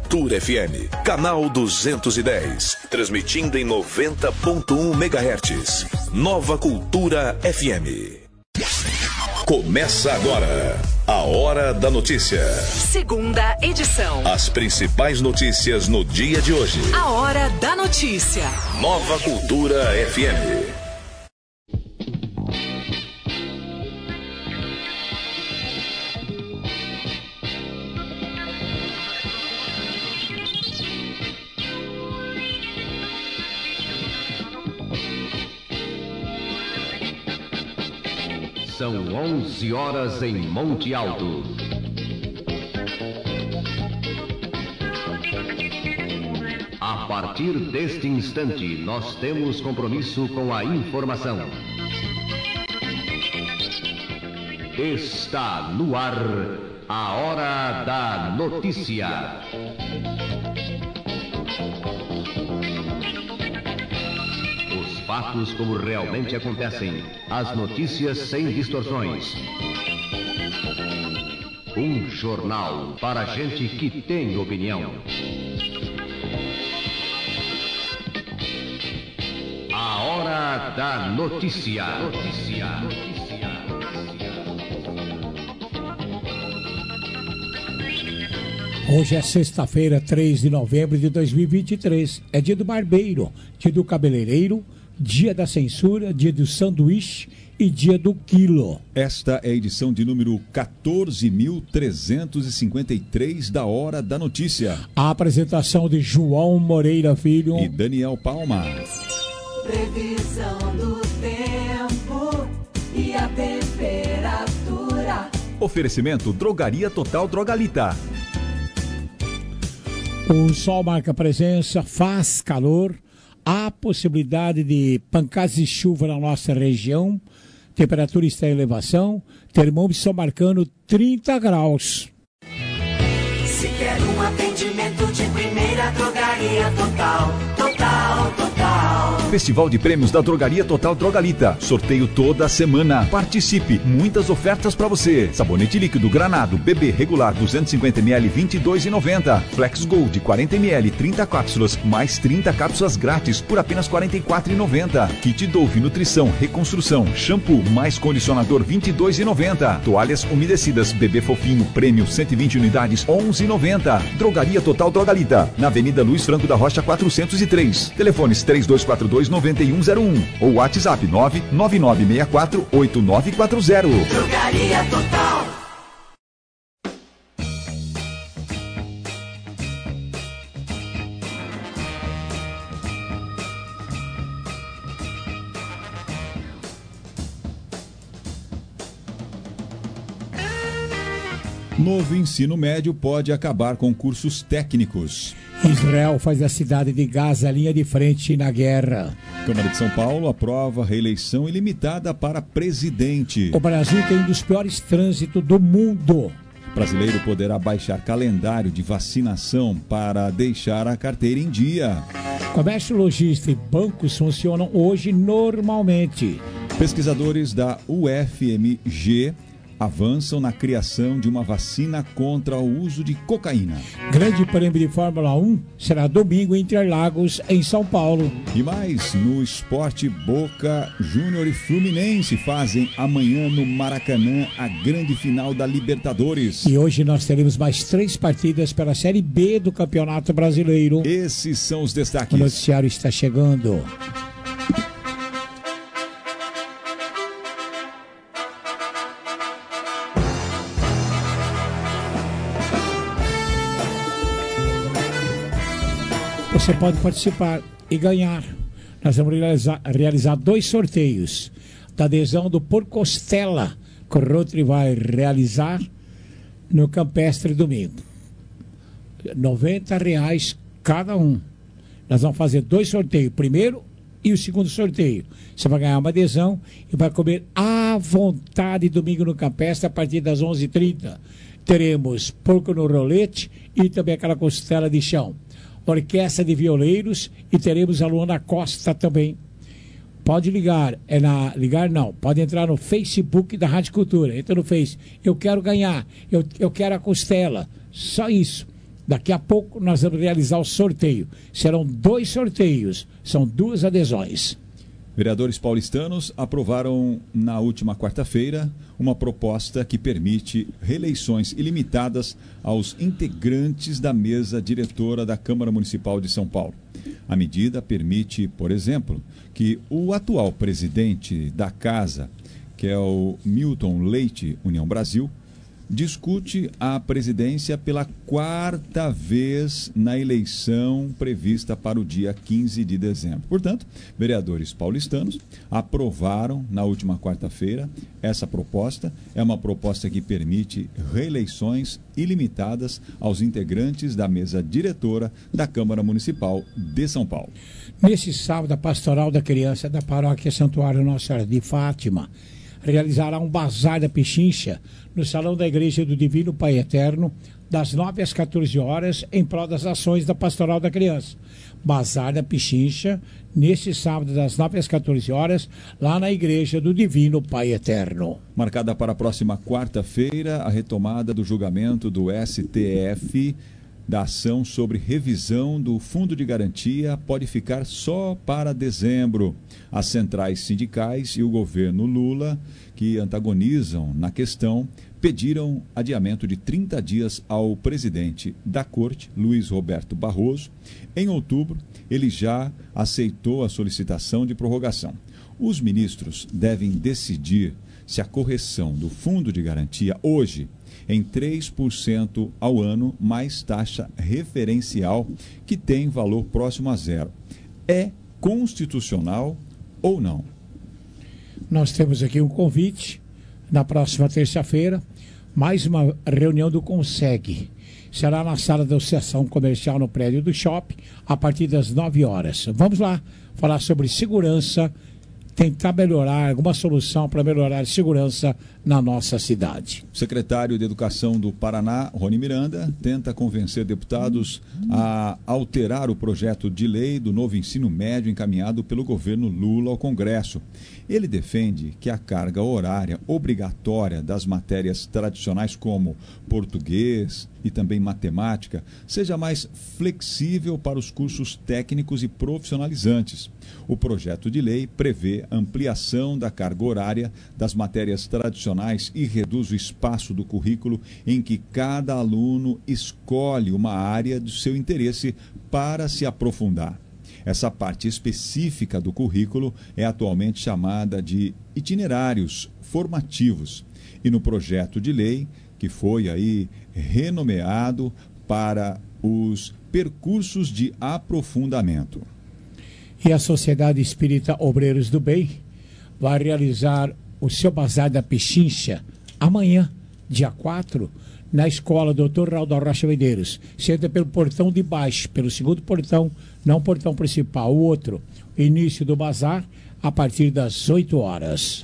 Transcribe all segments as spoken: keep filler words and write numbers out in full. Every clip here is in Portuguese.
Cultura F M, canal duzentos e dez, transmitindo em noventa ponto um megahertz. Nova Cultura F M. Começa agora a Hora da Notícia. Segunda edição. As principais notícias no dia de hoje. A Hora da Notícia. Nova Cultura F M. São onze horas em Monte Alto. A partir deste instante, nós temos compromisso com a informação. Está no ar a Hora da Notícia. Fatos como realmente acontecem. As notícias sem distorções. Um jornal para gente que tem opinião. A Hora da Notícia. Notícia. Hoje é sexta-feira, três de novembro de dois mil e vinte e três. É dia do barbeiro, dia do cabeleireiro, dia da censura, dia do sanduíche e dia do quilo. Esta é a edição de número quatorze mil trezentos e cinquenta e três da Hora da Notícia. A apresentação de João Moreira Filho e Daniel Palma. Previsão do tempo e a temperatura. Oferecimento Drogaria Total Drogalita. O sol marca presença, faz calor. Há possibilidade de pancadas de chuva na nossa região. Temperatura está em elevação. Termômetros estão marcando trinta graus. Se quer um atendimento de primeira, Drogaria Total. Total, total. Festival de Prêmios da Drogaria Total Drogalita. Sorteio toda semana. Participe. Muitas ofertas para você. Sabonete líquido Granado Bebê regular duzentos e cinquenta mililitros vinte e dois reais e noventa centavos. Flex Gold quarenta mililitros trinta cápsulas mais trinta cápsulas grátis por apenas quarenta e quatro reais e noventa centavos. Kit Dove Nutrição Reconstrução Shampoo mais condicionador vinte e dois reais e noventa centavos. Toalhas umedecidas Bebê Fofinho Prêmio cento e vinte unidades onze reais e noventa centavos. Drogaria Total Drogalita na Avenida Luiz Franco da Rocha quatrocentos e três. Telefones três dois quatro dois nove um zero um ou WhatsApp nove nove nove seis quatro oito nove quatro zero. Drogaria Total. Novo ensino médio pode acabar com cursos técnicos. Israel faz da cidade de Gaza a linha de frente na guerra. Câmara de São Paulo aprova reeleição ilimitada para presidente. O Brasil tem um dos piores trânsitos do mundo. Brasileiro poderá baixar calendário de vacinação para deixar a carteira em dia. Comércio, logística e bancos funcionam hoje normalmente. Pesquisadores da U F M G avançam na criação de uma vacina contra o uso de cocaína. Grande Prêmio de Fórmula um será domingo em Interlagos, em São Paulo. E mais, no esporte, Boca Júnior e Fluminense fazem amanhã no Maracanã a grande final da Libertadores. E hoje nós teremos mais três partidas pela Série B do Campeonato Brasileiro. Esses são os destaques. O noticiário está chegando. Você pode participar e ganhar. Nós vamos realizar, realizar dois sorteios da adesão do Porcostela, que o Rotary vai realizar no Campestre domingo. noventa reais cada um. Nós vamos fazer dois sorteios, o primeiro e o segundo sorteio. Você vai ganhar uma adesão e vai comer à vontade domingo no Campestre a partir das onze e trinta. Teremos porco no rolete e também aquela costela de chão. Orquestra de violeiros e teremos a Luana Costa também. Pode ligar, é na, ligar não, pode entrar no Facebook da Rádio Cultura, entra no Face, eu quero ganhar, eu, eu quero a costela, só isso. Daqui a pouco nós vamos realizar o sorteio. Serão dois sorteios, são duas adesões. Vereadores paulistanos aprovaram na última quarta-feira uma proposta que permite reeleições ilimitadas aos integrantes da mesa diretora da Câmara Municipal de São Paulo. A medida permite, por exemplo, que o atual presidente da casa, que é o Milton Leite, União Brasil, discute a presidência pela quarta vez na eleição prevista para o dia quinze de dezembro. Portanto, vereadores paulistanos aprovaram na última quarta-feira essa proposta. É uma proposta que permite reeleições ilimitadas aos integrantes da mesa diretora da Câmara Municipal de São Paulo. Nesse sábado, a Pastoral da Criança da Paróquia Santuário Nossa Senhora de Fátima realizará um bazar da Pichincha no Salão da Igreja do Divino Pai Eterno, das nove às quatorze horas, em prol das ações da Pastoral da Criança. Bazar da Pichincha, neste sábado, das nove às quatorze horas, lá na Igreja do Divino Pai Eterno. Marcada para a próxima quarta-feira, a retomada do julgamento do S T F da ação sobre revisão do Fundo de Garantia pode ficar só para dezembro. As centrais sindicais e o governo Lula, que antagonizam na questão, pediram adiamento de trinta dias ao presidente da Corte, Luiz Roberto Barroso. Em outubro, ele já aceitou a solicitação de prorrogação. Os ministros devem decidir se a correção do Fundo de Garantia hoje, em três por cento ao ano, mais taxa referencial, que tem valor próximo a zero, é constitucional ou não? Nós temos aqui um convite, na próxima terça-feira, mais uma reunião do Conseg. Será na sala da Associação Comercial no prédio do shopping, a partir das nove horas. Vamos lá falar sobre segurança, tentar melhorar, alguma solução para melhorar a segurança na nossa cidade. O secretário de Educação do Paraná, Rony Miranda, tenta convencer deputados a alterar o projeto de lei do novo ensino médio encaminhado pelo governo Lula ao Congresso. Ele defende que a carga horária obrigatória das matérias tradicionais como português e também matemática seja mais flexível para os cursos técnicos e profissionalizantes. O projeto de lei prevê ampliação da carga horária das matérias tradicionais e reduz o espaço do currículo em que cada aluno escolhe uma área do seu interesse para se aprofundar. Essa parte específica do currículo é atualmente chamada de itinerários formativos. E no projeto de lei, que foi aí renomeado para os percursos de aprofundamento. E a Sociedade Espírita Obreiros do Bem vai realizar o seu bazar da Pichincha amanhã, dia quatro, na escola doutor Raul da Rocha Medeiros. Você entra pelo portão de baixo, pelo segundo portão, não o portão principal, o outro. Início do bazar a partir das oito horas.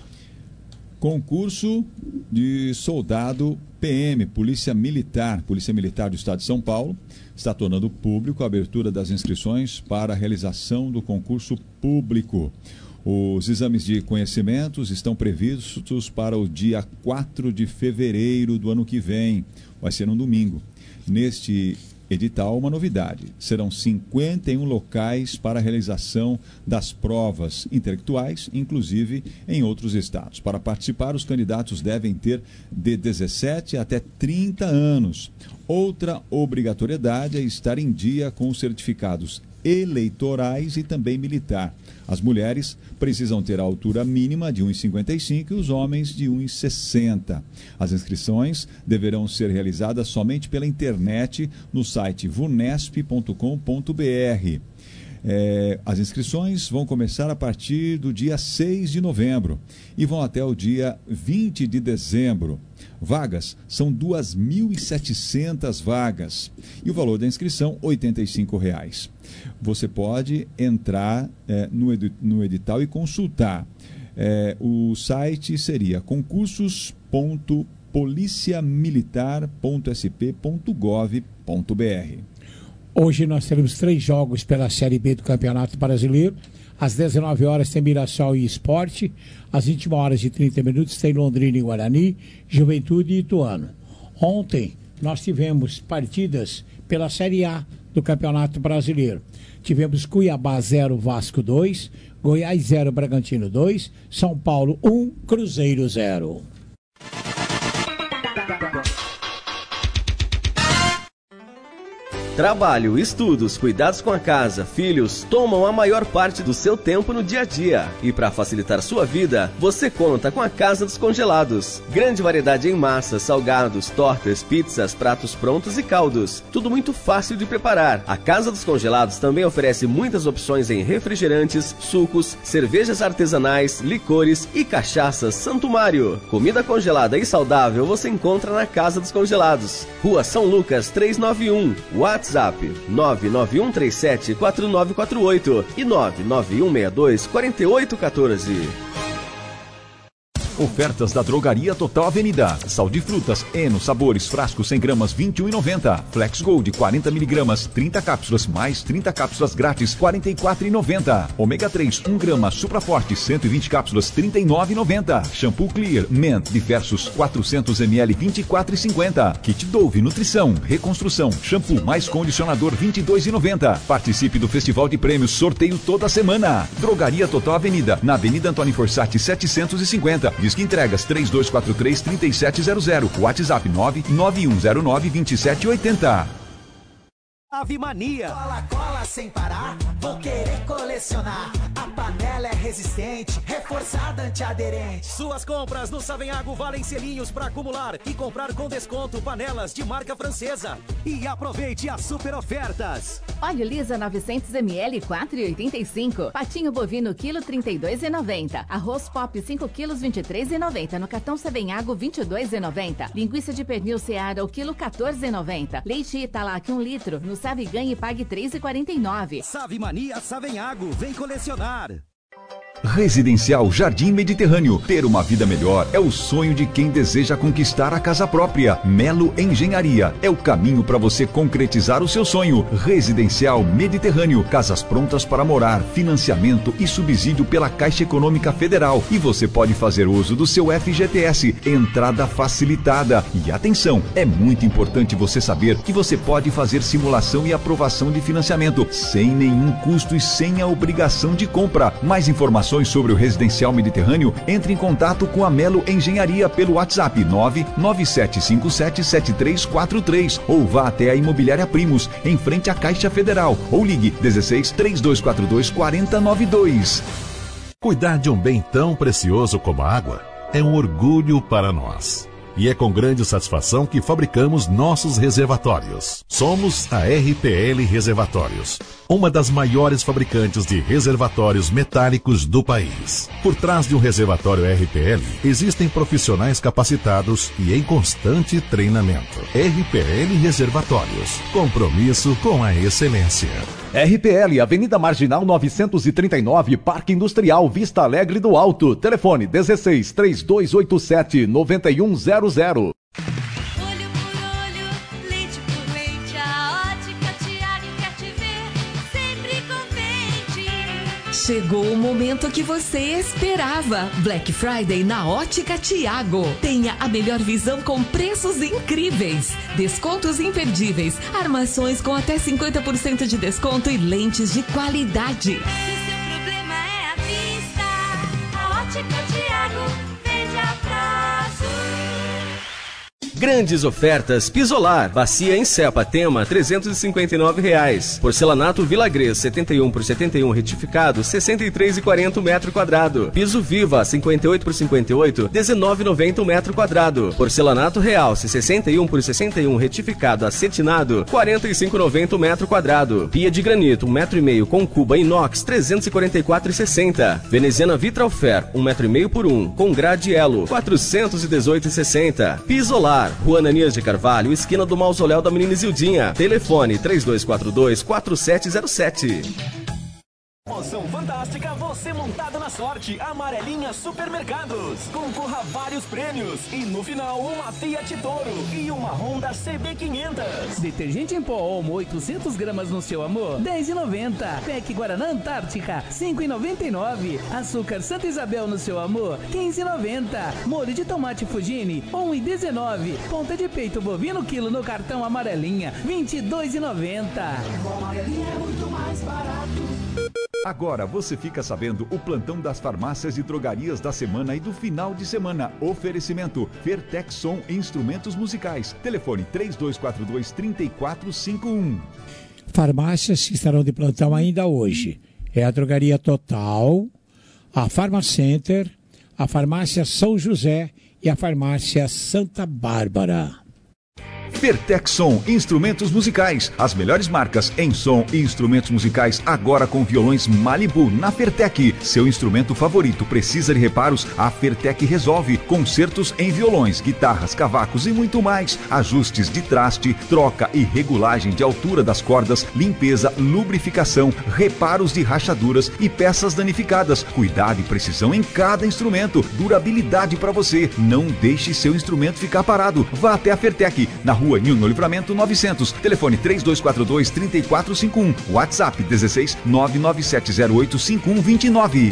Concurso de soldado P M, Polícia Militar, Polícia Militar do Estado de São Paulo, está tornando público a abertura das inscrições para a realização do concurso público. Os exames de conhecimentos estão previstos para o dia quatro de fevereiro do ano que vem. Vai ser um domingo. Neste edital, uma novidade. Serão cinquenta e um locais para a realização das provas intelectuais, inclusive em outros estados. Para participar, os candidatos devem ter de dezessete até trinta anos. Outra obrigatoriedade é estar em dia com os certificados eleitorais e também militar. As mulheres precisam ter a altura mínima de um metro e cinquenta e cinco e os homens de um metro e sessenta. As inscrições deverão ser realizadas somente pela internet no site vunesp ponto com ponto br. É, as inscrições vão começar a partir do dia seis de novembro e vão até o dia vinte de dezembro. Vagas são duas mil e setecentas vagas e o valor da inscrição oitenta e cinco reais. Você pode entrar é, no, ed no edital e consultar. É, o site seria concursos ponto policiamilitar ponto s p ponto gov ponto br. Hoje nós teremos três jogos pela Série B do Campeonato Brasileiro. Às dezenove horas tem Mirassol e Esporte. Às vinte e uma horas e trinta minutos tem Londrina e Guarani, Juventude e Ituano. Ontem nós tivemos partidas pela Série A do Campeonato Brasileiro. Tivemos Cuiabá zero, Vasco dois, Goiás zero, Bragantino dois, São Paulo um, Cruzeiro zero. Trabalho, estudos, cuidados com a casa, filhos, tomam a maior parte do seu tempo no dia a dia. E para facilitar sua vida, você conta com a Casa dos Congelados. Grande variedade em massas, salgados, tortas, pizzas, pratos prontos e caldos. Tudo muito fácil de preparar. A Casa dos Congelados também oferece muitas opções em refrigerantes, sucos, cervejas artesanais, licores e cachaças Santo Mário. Comida congelada e saudável você encontra na Casa dos Congelados. Rua São Lucas trezentos e noventa e um. WhatsApp nove nove um três sete quatro nove quatro oito e nove nove um seis dois quatro oito um quatro. Ofertas da Drogaria Total Avenida. Sal de frutas, Eno, sabores, frascos cem gramas, vinte e um reais e noventa centavos. Flex Gold, quarenta miligramas, trinta cápsulas, mais trinta cápsulas grátis, quarenta e quatro reais e noventa centavos. Ômega três, um grama, Supra Forte, cento e vinte cápsulas, trinta e nove reais e noventa centavos. Shampoo Clear, Ment, diversos, quatrocentos mililitros, vinte e quatro reais e cinquenta centavos. Kit Dove, Nutrição, Reconstrução, Shampoo mais Condicionador, vinte e dois reais e noventa centavos. Participe do Festival de Prêmios, sorteio toda semana. Drogaria Total Avenida, na Avenida Antônio Forsatti, setecentos e cinquenta. Disque entregas três dois quatro três, três sete zero zero. WhatsApp nove nove um zero nove, dois sete oito zero. Ave Mania. Cola, cola sem parar, vou querer colecionar. A panela é resistente, reforçada, antiaderente. Suas compras no Savenhago valem selinhos para acumular e comprar com desconto panelas de marca francesa. E aproveite as super ofertas. Óleo Lisa novecentos mililitros, quatro reais e oitenta e cinco centavos. Patinho bovino quilo trinta e dois reais e noventa centavos. Arroz Pop cinco quilos, vinte e três reais e noventa centavos. No cartão Savenhago vinte e dois reais e noventa centavos. Linguiça de pernil Seara o quilo quatorze reais e noventa centavos. Leite Italac um litro. No Save Ganhe e pague três reais e quarenta e nove centavos. Save Mania Savenhago, vem colecionar. Residencial Jardim Mediterrâneo. Ter uma vida melhor é o sonho de quem deseja conquistar a casa própria. Melo Engenharia é o caminho para você concretizar o seu sonho. Residencial Mediterrâneo. Casas prontas para morar, financiamento e subsídio pela Caixa Econômica Federal. E você pode fazer uso do seu F G T S. Entrada facilitada. E atenção, é muito importante você saber que você pode fazer simulação e aprovação de financiamento sem nenhum custo e sem a obrigação de compra. Mais informações sobre o Residencial Mediterrâneo, entre em contato com a Melo Engenharia pelo WhatsApp nove nove sete cinco sete sete três quatro três ou vá até a Imobiliária Primos, em frente à Caixa Federal, ou ligue dezesseis, três dois quatro dois, quatro zero nove dois. Cuidar de um bem tão precioso como a água é um orgulho para nós. E é com grande satisfação que fabricamos nossos reservatórios. Somos a R P L Reservatórios, uma das maiores fabricantes de reservatórios metálicos do país. Por trás de um reservatório R P L, existem profissionais capacitados e em constante treinamento. R P L Reservatórios, compromisso com a excelência. R P L, Avenida Marginal novecentos e trinta e nove, Parque Industrial Vista Alegre do Alto. Telefone dezesseis, três dois oito sete, nove um zero zero. Olho por olho, leite por leite, a Ótica Tiago quer te ver sempre contente. Chegou o momento que você esperava. Black Friday na Ótica Tiago. Tenha a melhor visão com preços incríveis. Descontos imperdíveis. Armações com até cinquenta por cento de desconto e lentes de qualidade. Se seu problema é a vista, a Ótica Tiago vende a prazo. Grandes ofertas Pisolar. Bacia em Cepa Tema, trezentos e cinquenta e nove reais. Porcelanato Vilagres, setenta e um por setenta e um retificado, sessenta e três reais e quarenta centavos metro quadrado. Piso Viva, cinquenta e oito por cinquenta e oito, dezenove reais e noventa centavos metro quadrado. Porcelanato Realce, sessenta e um por sessenta e um retificado, acetinado, quarenta e cinco reais e noventa centavos metro quadrado. Pia de granito, um metro e meio com cuba inox, trezentos e quarenta e quatro reais e sessenta centavos. Veneziana Vitralfer, um metro e meio por um, com grade Elo, quatrocentos e dezoito reais e sessenta centavos. Pisolar, Rua Ananias de Carvalho, esquina do Mausoléu da Menina Isildinha. Telefone três dois quatro dois, quatro sete zero sete. Promoção fantástica fantástica, você montado na sorte. Amarelinha Supermercados. Concorra a vários prêmios. E no final, uma Fiat Toro e uma Honda C B quinhentos. Detergente em pó Omo oitocentos gramas no seu amor, dez reais e noventa centavos. Pack Guaraná Antártica, cinco reais e noventa e nove centavos. Açúcar Santa Isabel no seu amor, quinze reais e noventa centavos. Molho de tomate Fugini, um real e dezenove centavos. Ponta de peito bovino quilo no cartão Amarelinha, vinte e dois reais e noventa centavos. Amarelinha é muito mais barato. Agora você fica sabendo o plantão das farmácias e drogarias da semana e do final de semana. Oferecimento Fertexson Instrumentos Musicais. Telefone três dois quatro dois, três quatro cinco um. Farmácias que estarão de plantão ainda hoje. É a Drogaria Total, a Farmacenter, a Farmácia São José e a Farmácia Santa Bárbara. Fertexson Instrumentos Musicais. As melhores marcas em som e instrumentos musicais agora com violões Malibu na Fertec. Seu instrumento favorito precisa de reparos? A Fertec resolve. Concertos em violões, guitarras, cavacos e muito mais. Ajustes de traste, troca e regulagem de altura das cordas, limpeza, lubrificação, reparos de rachaduras e peças danificadas. Cuidado e precisão em cada instrumento. Durabilidade para você. Não deixe seu instrumento ficar parado. Vá até a Fertec, na rua Rua Nilo Livramento novecentos. Telefone três dois quatro dois, três quatro cinco um. WhatsApp dezesseis, nove nove sete zero oito, cinco um dois nove.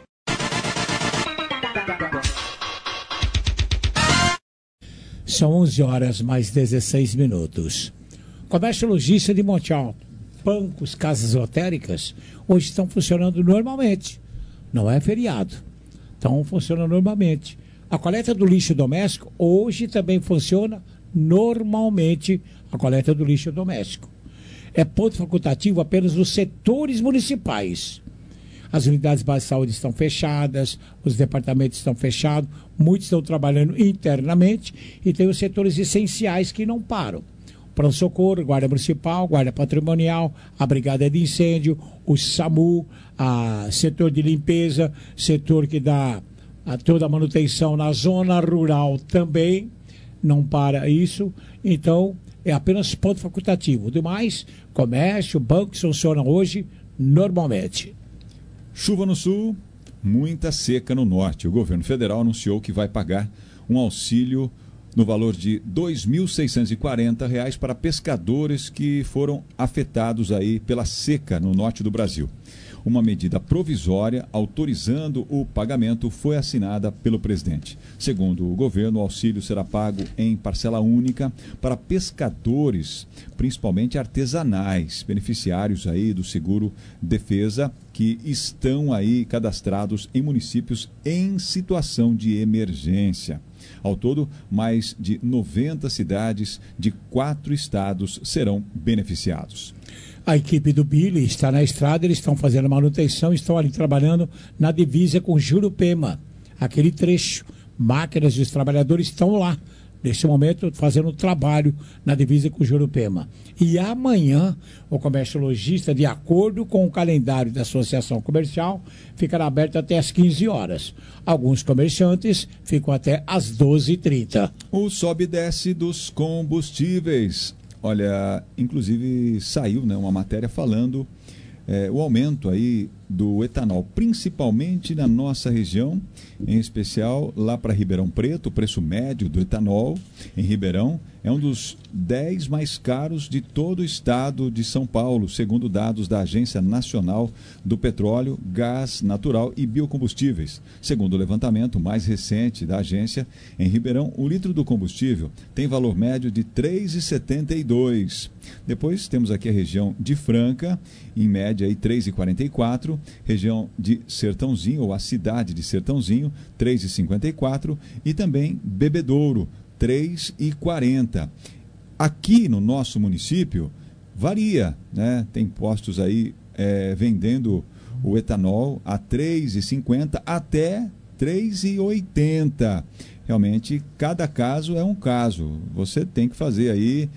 São onze horas mais dezesseis minutos. Comércio logística de Monte Alto. Bancos, casas lotéricas, hoje estão funcionando normalmente. Não é feriado. Estão funcionando normalmente. A coleta do lixo doméstico hoje também funciona normalmente, a coleta do lixo doméstico. É ponto facultativo apenas nos setores municipais. As unidades básicas de saúde estão fechadas, os departamentos estão fechados, muitos estão trabalhando internamente e tem os setores essenciais que não param. Pronto-socorro, Guarda Municipal, Guarda Patrimonial, a Brigada de Incêndio, o SAMU, a setor de limpeza, setor que dá a toda a manutenção na zona rural também. Não para isso, então é apenas ponto facultativo. Demais, comércio, bancos funcionam hoje normalmente. Chuva no sul, muita seca no norte. O governo federal anunciou que vai pagar um auxílio no valor de dois mil seiscentos e quarenta reais para pescadores que foram afetados aí pela seca no norte do Brasil. Uma medida provisória autorizando o pagamento foi assinada pelo presidente. Segundo o governo, o auxílio será pago em parcela única para pescadores, principalmente artesanais, beneficiários aí do Seguro Defesa, que estão aí cadastrados em municípios em situação de emergência. Ao todo, mais de noventa cidades de quatro estados serão beneficiados. A equipe do Billy está na estrada, eles estão fazendo manutenção, estão ali trabalhando na divisa com Jurupema. Aquele trecho, máquinas e os trabalhadores estão lá, neste momento, fazendo trabalho na divisa com Jurupema. E amanhã, o comércio lojista, de acordo com o calendário da Associação Comercial, ficará aberto até às quinze horas. Alguns comerciantes ficam até às doze e trinta. O sobe e desce dos combustíveis. Olha, inclusive saiu, né, uma matéria falando é, o aumento aí do etanol, principalmente na nossa região, em especial lá para Ribeirão Preto. O preço médio do etanol em Ribeirão é um dos dez mais caros de todo o estado de São Paulo, segundo dados da Agência Nacional do Petróleo, Gás Natural e Biocombustíveis. Segundo o levantamento mais recente da agência, em Ribeirão, o litro do combustível tem valor médio de três reais e setenta e dois centavos. Depois temos aqui a região de Franca, em média aí três reais e quarenta e quatro centavos. Região de Sertãozinho, ou a cidade de Sertãozinho, três reais e cinquenta e quatro centavos. E também Bebedouro, três reais e quarenta centavos. Aqui no nosso município varia, né? Tem postos aí é, vendendo o etanol a três reais e cinquenta centavos até três reais e oitenta centavos. Realmente, cada caso é um caso. Você tem que fazer aí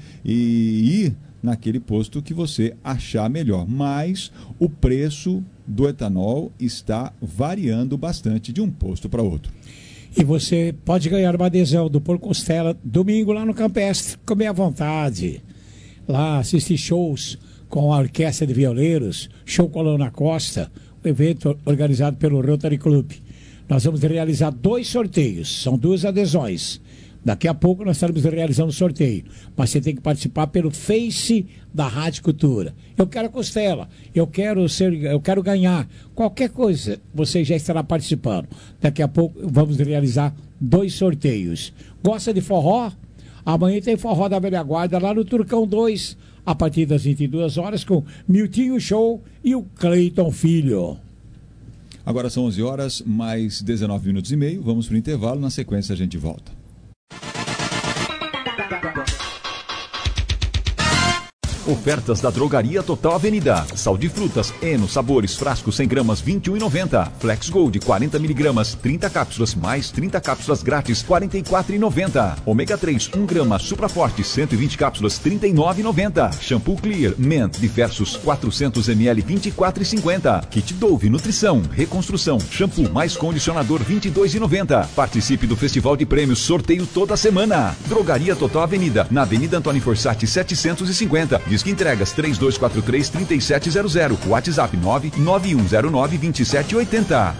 e ir naquele posto que você achar melhor. Mas o preço do etanol está variando bastante de um posto para outro. E você pode ganhar uma adesão do Por Costela domingo lá no Campestre. Comer à vontade. Lá assistir shows com a orquestra de violeiros, show com a Lona Costa, evento organizado pelo Rotary Club. Nós vamos realizar dois sorteios, são duas adesões. Daqui a pouco nós estaremos realizando o sorteio, mas você tem que participar pelo Face da Rádio Cultura. Eu quero costela, eu quero ser, eu quero ganhar, qualquer coisa, você já estará participando. Daqui a pouco vamos realizar dois sorteios. Gosta de forró? Amanhã tem forró da velha guarda lá no Turcão dois, a partir das vinte e duas horas, com Miltinho Show e o Cleiton Filho. Agora são onze horas, mais dezenove minutos e meio. Vamos para o intervalo, na sequência a gente volta. Ofertas da Drogaria Total Avenida. Sal de frutas, Eno, sabores, frasco cem gramas, vinte e um reais e noventa centavos. Flex Gold, quarenta miligramas, trinta cápsulas, mais trinta cápsulas grátis, quarenta e quatro reais e noventa centavos. Ômega três, um grama, Supra Forte, cento e vinte cápsulas, trinta e nove reais e noventa centavos. Shampoo Clear, Ment, diversos, quatrocentos mililitros, vinte e quatro reais e cinquenta centavos. Kit Dove, Nutrição, Reconstrução, Shampoo mais Condicionador, vinte e dois reais e noventa centavos. Participe do Festival de Prêmios, sorteio toda semana. Drogaria Total Avenida, na Avenida Antônio Forsatti, setecentos e cinquenta. Disque entregas três dois quatro três, três sete zero zero. WhatsApp nove nove um zero nove, dois sete oito zero.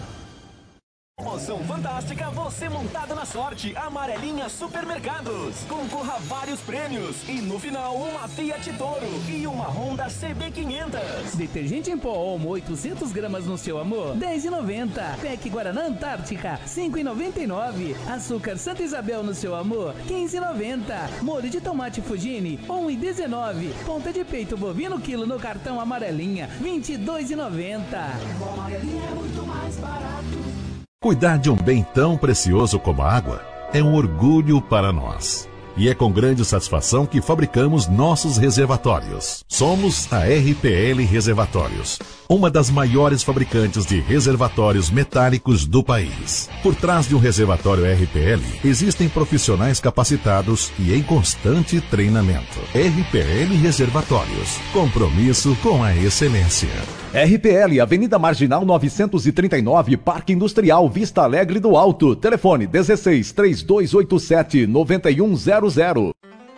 Promoção fantástica, você montado na sorte. Amarelinha Supermercados. Concorra a vários prêmios. E no final, uma Fiat Toro e uma Honda C B quinhentos. Detergente em pó Omo, oitocentos gramas no seu amor, dez reais e noventa centavos. Peck Guaraná Antártica, cinco reais e noventa e nove centavos. Açúcar Santa Isabel no seu amor, quinze reais e noventa centavos. Molho de tomate Fugini, um real e dezenove centavos. Ponta de peito bovino quilo no cartão Amarelinha, vinte e dois reais e noventa centavos. Amarelinha é muito mais barato. Cuidar de um bem tão precioso como a água é um orgulho para nós. E é com grande satisfação que fabricamos nossos reservatórios. Somos a R P L Reservatórios, uma das maiores fabricantes de reservatórios metálicos do país. Por trás de um reservatório R P L, existem profissionais capacitados e em constante treinamento. R P L Reservatórios, compromisso com a excelência. R P L, Avenida Marginal novecentos e trinta e nove, Parque Industrial, Vista Alegre do Alto. Telefone dezesseis, três dois oito sete, nove um zero zero.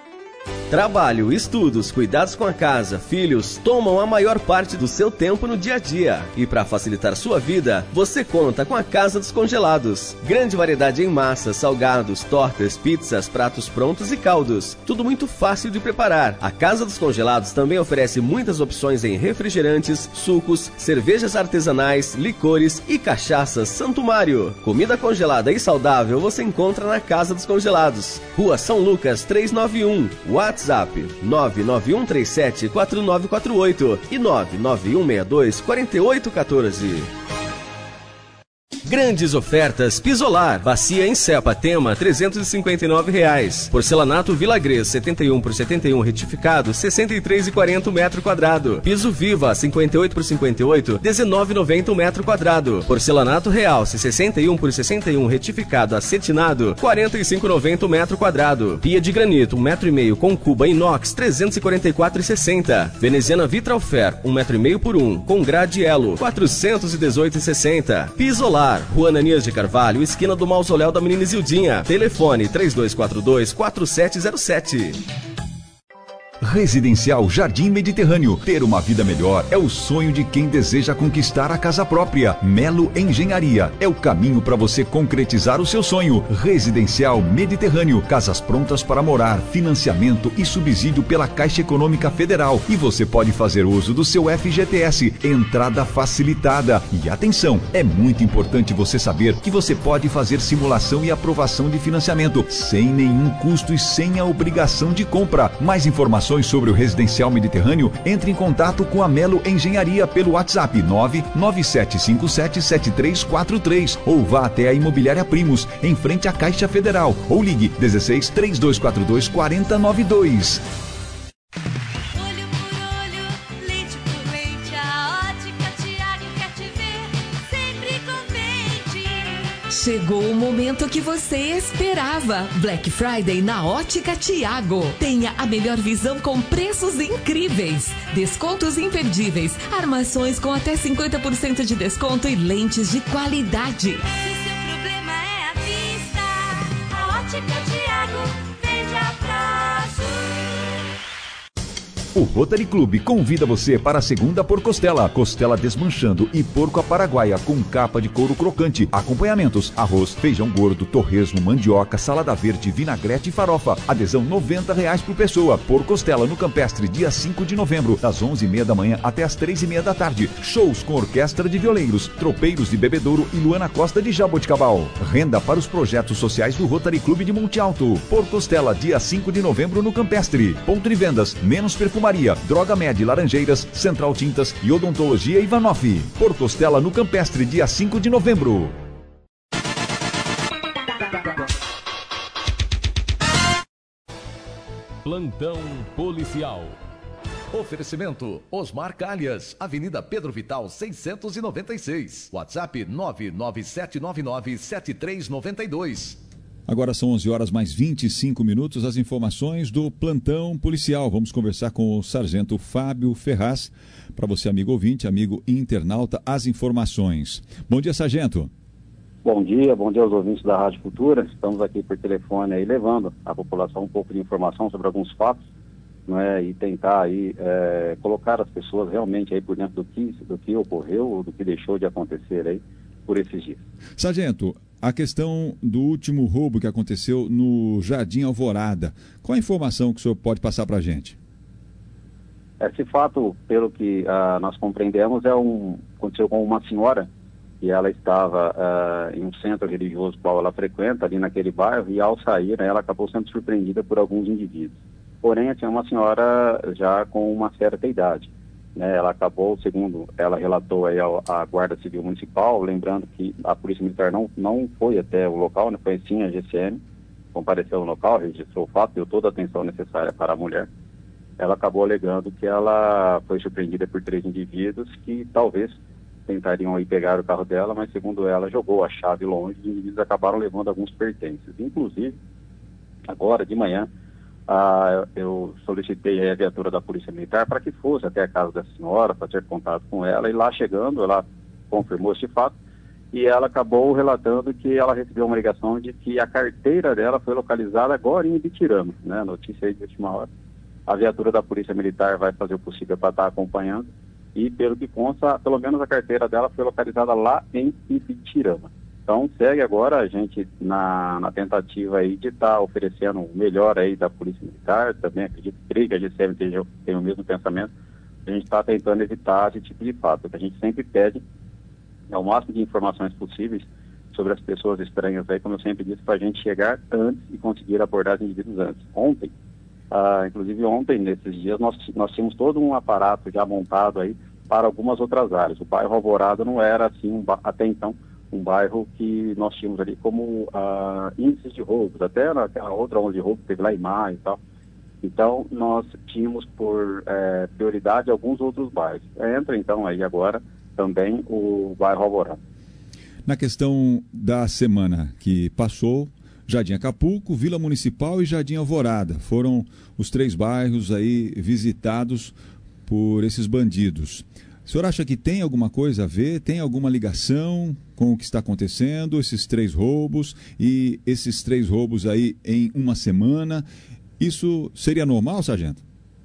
Trabalho, estudos, cuidados com a casa, filhos, tomam a maior parte do seu tempo no dia a dia. E para facilitar sua vida, você conta com a Casa dos Congelados. Grande variedade em massas, salgados, tortas, pizzas, pratos prontos e caldos. Tudo muito fácil de preparar. A Casa dos Congelados também oferece muitas opções em refrigerantes, sucos, cervejas artesanais, licores e cachaças Santo Mário. Comida congelada e saudável você encontra na Casa dos Congelados. Rua São Lucas trezentos e noventa e um. WhatsApp nove nove um três sete, quatro nove quatro oito e nove nove um seis dois, quatro oito um quatro. Grandes ofertas Pisolar. Bacia em Cepa Tema, trezentos e cinquenta e nove reais. Porcelanato Vilagres, setenta e um por setenta e um retificado, sessenta e três reais e quarenta centavos metro quadrado. Piso Viva, cinquenta e oito por cinquenta e oito, dezenove reais e noventa centavos metro quadrado. Porcelanato Realce, sessenta e um por sessenta e um retificado acetinado, quarenta e cinco reais e noventa centavos metro quadrado. Pia de granito, um metro e meio com cuba inox, trezentos e quarenta e quatro reais e sessenta centavos. Veneziana Vitralfer, um metro e meio por um, com grade Elo, quatrocentos e dezoito reais e sessenta centavos. Pisolar, Rua Ananias de Carvalho, esquina do Mausoléu da Menina Isildinha. Telefone três dois quatro dois, quatro sete zero sete. Residencial Jardim Mediterrâneo. Ter uma vida melhor é o sonho de quem deseja conquistar a casa própria. Melo Engenharia é o caminho para você concretizar o seu sonho. Residencial Mediterrâneo. Casas prontas para morar, financiamento e subsídio pela Caixa Econômica Federal. E você pode fazer uso do seu F G T S. Entrada facilitada. E atenção, é muito importante você saber que você pode fazer simulação e aprovação de financiamento sem nenhum custo e sem a obrigação de compra. Mais informações sobre o Residencial Mediterrâneo, entre em contato com a Melo Engenharia pelo WhatsApp nove nove sete cinco sete, sete três quatro três ou vá até a Imobiliária Primos, em frente à Caixa Federal, ou ligue dezesseis, três dois quatro dois, quatro zero nove dois. Olho por olho, leite por leite, a Ótica Tiago quer te ver sempre contente. Chegou o momento que você esperava. Black Friday na Ótica Tiago. Tenha a melhor visão com preços incríveis. Descontos imperdíveis. Armações com até cinquenta por cento de desconto e lentes de qualidade. Se seu problema é a vista, a Ótica Tiago vende a prazo. O Rotary Club convida você para a segunda por costela, costela desmanchando e porco à paraguaia com capa de couro crocante, acompanhamentos, arroz, feijão gordo, torresmo, mandioca, salada verde, vinagrete e farofa. Adesão noventa reais por pessoa. Por costela no Campestre, dia cinco de novembro, das onze e meia da manhã até as três e meia da tarde. Shows com orquestra de violeiros, tropeiros de Bebedouro e Luana Costa de Jaboticabal. Renda para os projetos sociais do Rotary Club de Monte Alto. Por costela, dia cinco de novembro no Campestre. Ponto de vendas, menos perfumaria, Droga Med, Laranjeiras, Central Tintas e Odontologia Ivanoff. Por costela no Campestre, dia cinco de novembro. Plantão policial. Oferecimento Osmar Calhas, Avenida Pedro Vital seiscentos e noventa e seis. WhatsApp nove nove sete nove nove sete três nove dois. Agora são onze horas mais vinte e cinco minutos, as informações do plantão policial. Vamos conversar com o sargento Fábio Ferraz. Para você, amigo ouvinte, amigo internauta, as informações. Bom dia, sargento. Bom dia, bom dia aos ouvintes da Rádio Cultura. Estamos aqui por telefone aí levando à população um pouco de informação sobre alguns fatos, não é, e tentar aí é, colocar as pessoas realmente aí por dentro do que, do que ocorreu ou do que deixou de acontecer aí por esses dias. Sargento, a questão do último roubo que aconteceu no Jardim Alvorada, qual a informação que o senhor pode passar para a gente? Esse fato, pelo que uh, nós compreendemos, é um, aconteceu com uma senhora e ela estava uh, em um centro religioso qual ela frequenta, ali naquele bairro, e ao sair, né, ela acabou sendo surpreendida por alguns indivíduos. Porém, assim, é uma senhora já com uma certa idade, né? Ela acabou, segundo ela relatou aí à Guarda Civil Municipal, lembrando que a Polícia Militar não, não foi até o local, né? Foi sim a G C M, compareceu no local, registrou o fato, deu toda a atenção necessária para a mulher. Ela acabou alegando que ela foi surpreendida por três indivíduos que talvez tentariam aí pegar o carro dela, mas segundo ela jogou a chave longe e os indivíduos acabaram levando alguns pertences. Inclusive, agora de manhã, ah, eu solicitei a viatura da Polícia Militar para que fosse até a casa da senhora, para ter contato com ela, e lá chegando, ela confirmou este fato, e ela acabou relatando que ela recebeu uma ligação de que a carteira dela foi localizada agora em Ibitirama, né? Notícia aí de última hora. A viatura da Polícia Militar vai fazer o possível para estar acompanhando, e pelo que consta, pelo menos a carteira dela foi localizada lá em Ibitirama. Então segue agora a gente na, na tentativa aí de estar tá oferecendo o melhor aí da Polícia Militar, também acredito creio que a G C M tem, tem o mesmo pensamento. A gente está tentando evitar esse tipo de fato. O que a gente sempre pede é o máximo de informações possíveis sobre as pessoas estranhas aí, como eu sempre disse, para a gente chegar antes e conseguir abordar os indivíduos antes. Ontem, ah, inclusive ontem, nesses dias, nós, nós tínhamos todo um aparato já montado aí para algumas outras áreas. O bairro Alvorada não era assim, um, até então, um bairro que nós tínhamos ali como ah, índices de roubos, até naquela outra onda de roubo que teve lá em Mar e tal. Então, nós tínhamos por eh, prioridade alguns outros bairros. Entra, então, aí agora também o bairro Alvorada. Na questão da semana que passou, Jardim Acapulco, Vila Municipal e Jardim Alvorada foram os três bairros aí visitados por esses bandidos. O senhor acha que tem alguma coisa a ver, tem alguma ligação com o que está acontecendo, esses três roubos e esses três roubos aí em uma semana? Isso seria normal, sargento?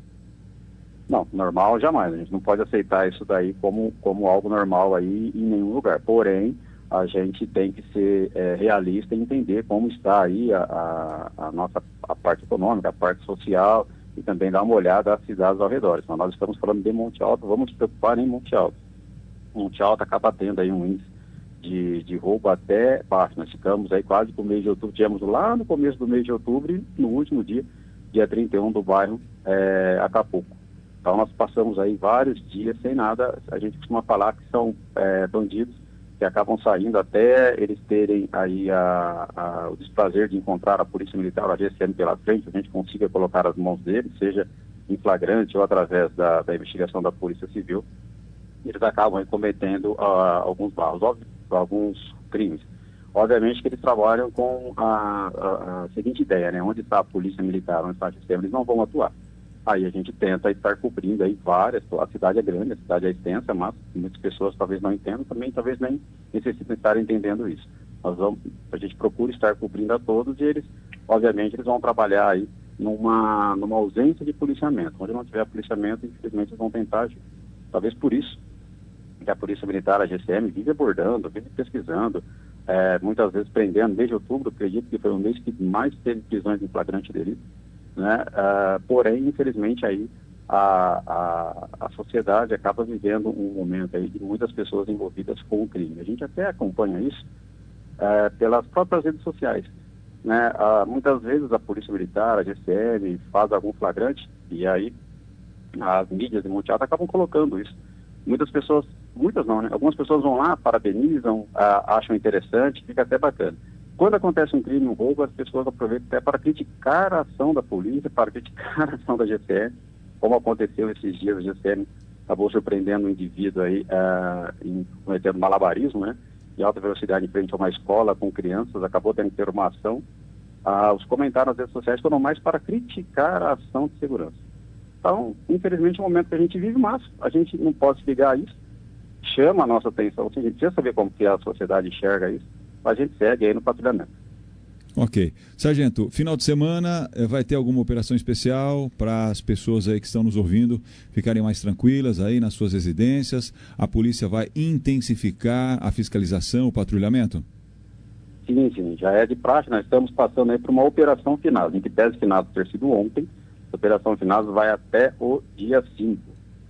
Não, normal jamais. A gente não pode aceitar isso daí como, como algo normal aí em nenhum lugar. Porém, a gente tem que ser é, realista e entender como está aí a, a, a nossa a parte econômica, a parte social, e também dar uma olhada às cidades ao redor. Então, nós estamos falando de Monte Alto, vamos nos preocupar em Monte Alto. Monte Alto acaba tendo aí um índice de, de roubo até baixo. Nós ficamos aí quase para o mês de outubro, tivemos lá no começo do mês de outubro e no último dia, dia trinta e um, do bairro é, Acapulco. Então, nós passamos aí vários dias sem nada. A gente costuma falar que são é, bandidos que acabam saindo até eles terem aí a, a, o desprazer de encontrar a Polícia Militar ou a G C M pela frente, a gente consiga colocar as mãos deles, seja em flagrante ou através da, da investigação da Polícia Civil. Eles acabam aí cometendo uh, alguns barros, óbvio, alguns crimes. Obviamente que eles trabalham com a, a, a seguinte ideia, né? Onde está a Polícia Militar, onde está a G C M, eles não vão atuar. Aí a gente tenta estar cobrindo aí várias, a cidade é grande, a cidade é extensa, mas muitas pessoas talvez não entendam, também talvez nem necessitem estar entendendo isso. Nós vamos, a gente procura estar cobrindo a todos e eles, obviamente, eles vão trabalhar aí numa, numa ausência de policiamento. Onde não tiver policiamento, infelizmente, eles vão tentar agir. Talvez por isso que a Polícia Militar, a G C M, vive abordando, vive pesquisando, é, muitas vezes prendendo. Desde outubro, acredito que foi o mês que mais teve prisões em flagrante delito, né? Uh, porém, infelizmente, aí a, a, a sociedade acaba vivendo um momento aí de muitas pessoas envolvidas com o crime. A gente até acompanha isso uh, pelas próprias redes sociais, né? Uh, muitas vezes a Polícia Militar, a G C M, faz algum flagrante e aí as mídias de Monte Alto acabam colocando isso. Muitas pessoas, muitas não, né? Algumas pessoas vão lá, parabenizam, ah, acham interessante, fica até bacana. Quando acontece um crime, um roubo, as pessoas aproveitam até para criticar a ação da polícia, para criticar a ação da G C M, como aconteceu esses dias. A G C M acabou surpreendendo um indivíduo aí, ah, em, cometendo malabarismo, né? Em alta velocidade em frente a uma escola com crianças, acabou tendo que ter uma ação. Ah, os comentários nas redes sociais foram mais para criticar a ação de segurança. Então, infelizmente, é um momento que a gente vive, mas a gente não pode se ligar a isso. Chama a nossa atenção, a gente precisa saber como que a sociedade enxerga isso, mas a gente segue aí no patrulhamento. Ok. Sargento, final de semana eh, vai ter alguma operação especial para as pessoas aí que estão nos ouvindo ficarem mais tranquilas aí nas suas residências? A polícia vai intensificar a fiscalização, o patrulhamento? Sim, sim, já é de praxe. Nós estamos passando aí por uma operação final, em que pese finado ter sido ontem. A operação final vai até o dia cinco.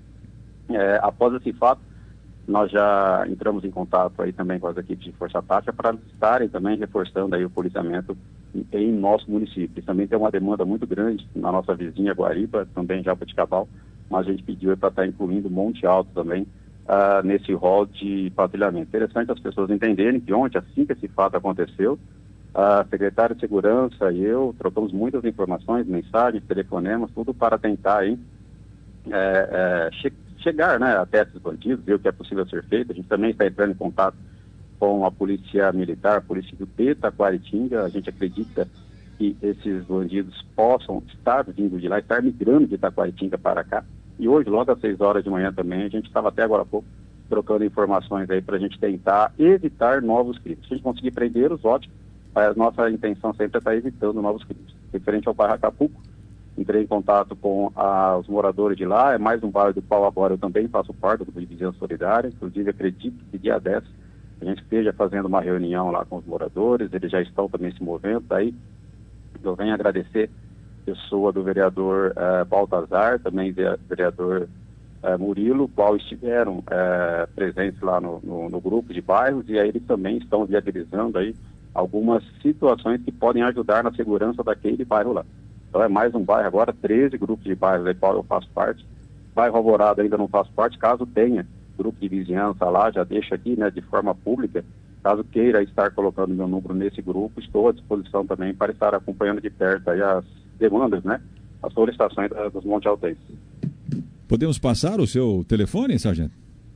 É, após esse fato, nós já entramos em contato aí também com as equipes de Força Tática para estarem também reforçando aí o policiamento em, em nosso município. Também tem uma demanda muito grande na nossa vizinha Guariba, também Jaboticabal, mas a gente pediu para estar incluindo Monte Alto também uh, nesse rol de patrulhamento. Interessante as pessoas entenderem que ontem, assim que esse fato aconteceu, a secretária de Segurança e eu trocamos muitas informações, mensagens, telefonemas, tudo para tentar aí, é, é, che chegar, né, até esses bandidos, ver o que é possível ser feito. A gente também está entrando em contato com a Polícia Militar, a Polícia do Taquaritinga. A gente acredita que esses bandidos possam estar vindo de lá, estar migrando de Taquaritinga para cá. E hoje, logo às seis horas de manhã também, a gente estava até agora há pouco trocando informações aí para a gente tentar evitar novos crimes. Se a gente conseguir prendê-los, ótimo. A nossa intenção sempre é estar evitando novos crimes. Referente ao bairro Acapulco, entrei em contato com ah, os moradores de lá. É mais um bairro do qual agora eu também faço parte do Grupo de Vizinhança Solidária. Inclusive, acredito que dia dez a gente esteja fazendo uma reunião lá com os moradores. Eles já estão também se movendo. Daí eu venho agradecer a pessoa do vereador eh, Baltazar, também vereador eh, Murilo, qual estiveram eh, presentes lá no, no, no grupo de bairros, e aí eles também estão viabilizando aí algumas situações que podem ajudar na segurança daquele bairro lá. Então é mais um bairro agora, treze grupos de bairros da qual eu faço parte. Bairro Alvorada ainda não faço parte, caso tenha grupo de vizinhança lá, já deixo aqui, né, de forma pública. Caso queira estar colocando meu número nesse grupo, estou à disposição também para estar acompanhando de perto aí as demandas, né, as solicitações da, dos Monte Altenses. Podemos passar o seu telefone, sargento?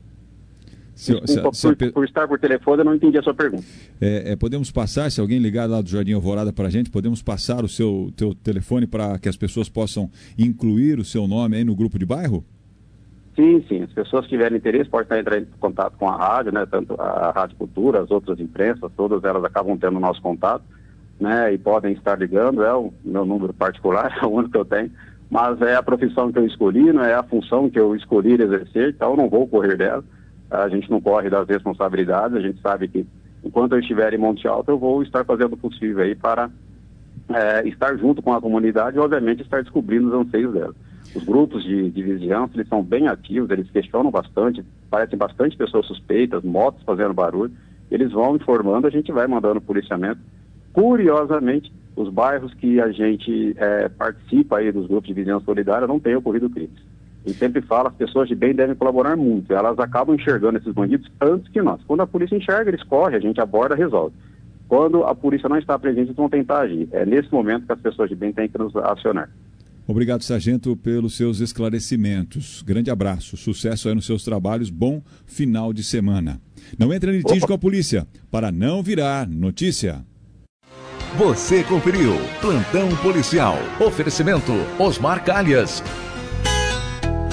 Se, Desculpa, se, se por, por estar por telefone, eu não entendi a sua pergunta. É, é, podemos passar, se alguém ligar lá do Jardim Alvorada para a gente, podemos passar o seu teu telefone para que as pessoas possam incluir o seu nome aí no grupo de bairro? Sim, sim. As pessoas que tiverem interesse podem estar entrando em contato com a rádio, né? Tanto a Rádio Cultura, as outras imprensas, todas elas acabam tendo o nosso contato, né? E podem estar ligando. É o meu número particular, é o único que eu tenho. Mas é a profissão que eu escolhi, não é a função que eu escolhi exercer, então eu não vou correr dela. A gente não corre das responsabilidades. A gente sabe que enquanto eu estiver em Monte Alto, eu vou estar fazendo o possível aí para é, estar junto com a comunidade e, obviamente, estar descobrindo os anseios dela. Os grupos de, de vizinhança, eles são bem ativos, eles questionam bastante, parecem bastante pessoas suspeitas, motos fazendo barulho, eles vão informando, a gente vai mandando policiamento. Curiosamente, os bairros que a gente é, participa aí dos grupos de vizinhança solidária não tem ocorrido crimes. E sempre fala, as pessoas de bem devem colaborar muito, elas acabam enxergando esses bandidos antes que nós. Quando a polícia enxerga, eles correm, a gente aborda, resolve. Quando a polícia não está presente, eles vão tentar agir. É nesse momento que as pessoas de bem têm que nos acionar. Obrigado, sargento, pelos seus esclarecimentos. Grande abraço, sucesso aí nos seus trabalhos, bom final de semana. Não entre em litígio Opa. com a polícia, para não virar notícia. Você conferiu Plantão Policial. Oferecimento Osmar Calhas. Não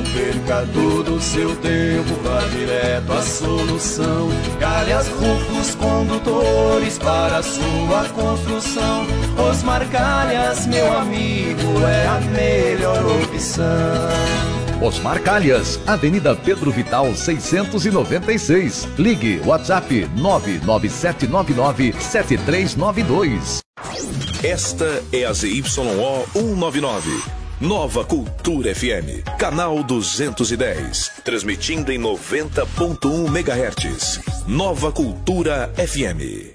perca todo o seu tempo, vá direto à solução. Calhas Rufos Condutores para a sua construção. Osmar Calhas, meu amigo, é a melhor opção. Osmar Calhas, Avenida Pedro Vital seiscentos e noventa e seis. Ligue WhatsApp nove nove sete nove nove sete três nove dois. Esta é a Z Y O cento e noventa e nove. Nova Cultura F M, canal duzentos e dez, transmitindo em noventa ponto um megahertz. Nova Cultura F M.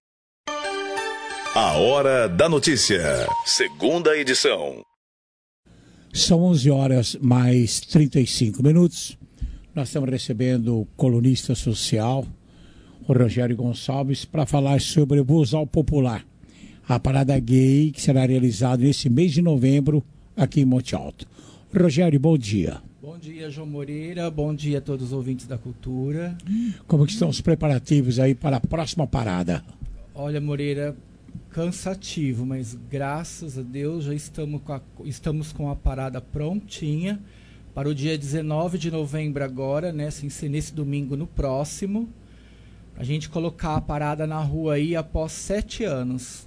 A Hora da Notícia, segunda edição. São onze horas mais trinta e cinco minutos. Nós estamos recebendo o colunista social, o Rogério Gonçalves, para falar sobre o Busão Popular, a parada gay que será realizada nesse mês de novembro aqui em Monte Alto. Rogério, bom dia. Bom dia, João Moreira. Bom dia a todos os ouvintes da cultura. Como que estão os preparativos aí para a próxima parada? Olha, Moreira, cansativo, mas graças a Deus já estamos com a, estamos com a parada prontinha para o dia dezenove de novembro agora, né, sem ser nesse domingo, no próximo. A gente colocar a parada na rua aí após sete anos.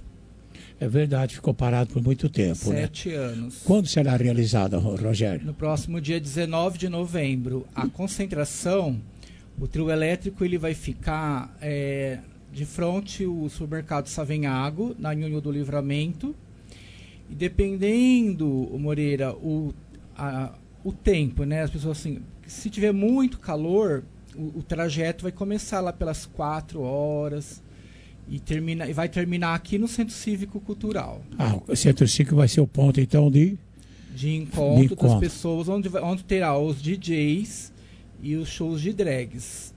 É verdade, ficou parado por muito tempo, né? Sete anos. Quando será realizada, Rogério? No próximo dia dezenove de novembro. A concentração, o trio elétrico, ele vai ficar é, de frente ao supermercado Savenhago, na Nhonho do Livramento. E dependendo, Moreira, o, a, o tempo, né? As pessoas assim, se tiver muito calor, o, o trajeto vai começar lá pelas quatro horas. E, termina, e vai terminar aqui no Centro Cívico Cultural. Ah, o Centro Cívico vai ser o ponto, então, de... De encontro, de encontro. das pessoas, onde, onde terá os D Js e os shows de drags.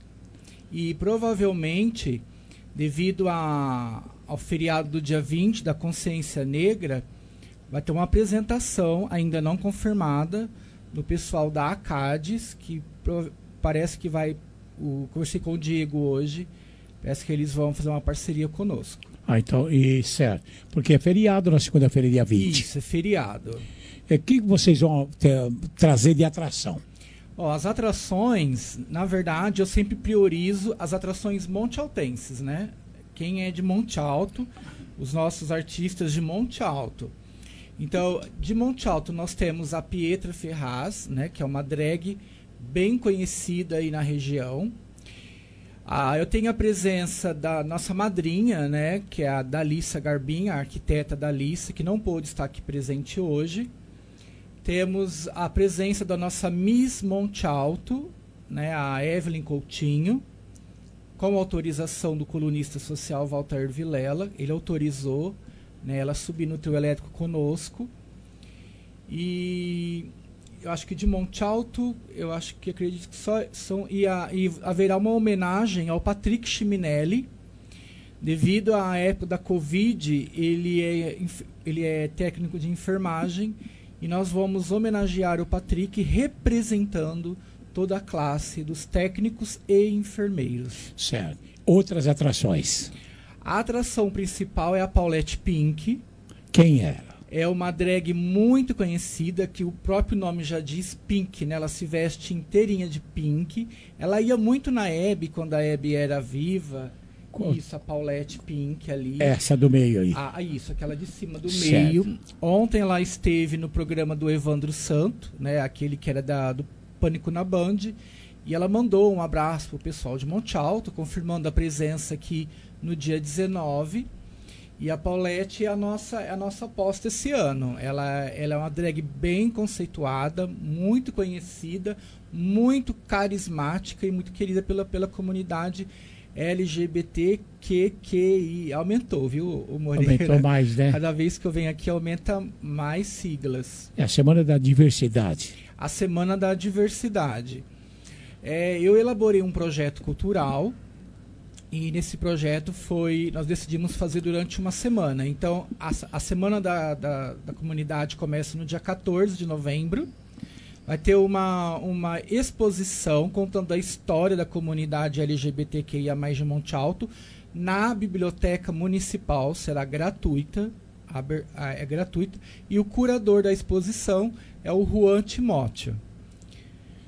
E, provavelmente, devido a, ao feriado do dia vinte, da Consciência Negra, vai ter uma apresentação, ainda não confirmada, do pessoal da ACADES, que pro, parece que vai... O, conversei com o Diego hoje... Parece que eles vão fazer uma parceria conosco. Ah, então, e certo. Porque é feriado na segunda-feira, dia vinte. Isso, é feriado. O que vocês vão ter, trazer de atração? Ó, as atrações, na verdade, eu sempre priorizo as atrações montealtenses, né? Quem é de Monte Alto, os nossos artistas de Monte Alto. Então, de Monte Alto, nós temos a Pietra Ferraz, né? Que é uma drag bem conhecida aí na região. Ah, eu tenho a presença da nossa madrinha, né, que é a Dalissa Garbim, a arquiteta Dalissa, que não pôde estar aqui presente hoje. Temos a presença da nossa Miss Monte Alto, né, a Evelyn Coutinho, com autorização do colunista social Walter Vilela. Ele autorizou, né, ela subir no trio elétrico conosco. E... eu acho que de Monte Alto, eu acho que acredito que só são... E, a, e haverá uma homenagem ao Patrick Chiminelli. Devido à época da Covid, ele é, ele é técnico de enfermagem. E nós vamos homenagear o Patrick representando toda a classe dos técnicos e enfermeiros. Certo. Outras atrações? A atração principal é a Paulette Pink. Quem era? É uma drag muito conhecida, que o próprio nome já diz, Pink, né? Ela se veste inteirinha de pink. Ela ia muito na Hebe, quando a Hebe era viva. Qual? Isso, a Paulette Pink ali. Essa do meio aí. Ah, isso, aquela de cima do certo. meio. Ontem ela esteve no programa do Evandro Santo, né? Aquele que era da, do Pânico na Band. E ela mandou um abraço pro pessoal de Monte Alto, confirmando a presença aqui no dia dezenove. E a Paulette é a nossa, é a nossa aposta esse ano. Ela, ela é uma drag bem conceituada, muito conhecida, muito carismática e muito querida pela, pela comunidade L G B T Q Q I. Aumentou, viu, o Moreira? Aumentou mais, né? Cada vez que eu venho aqui aumenta mais siglas. É a Semana da Diversidade. A Semana da Diversidade. É, eu elaborei um projeto cultural. E nesse projeto foi, nós decidimos fazer durante uma semana. Então, a, a Semana da, da, da Comunidade começa no dia quatorze de novembro. Vai ter uma, uma exposição contando a história da comunidade L G B T Q I A mais, de Monte Alto, na Biblioteca Municipal. Será gratuita, aber, é gratuita. E o curador da exposição é o Juan Timóteo.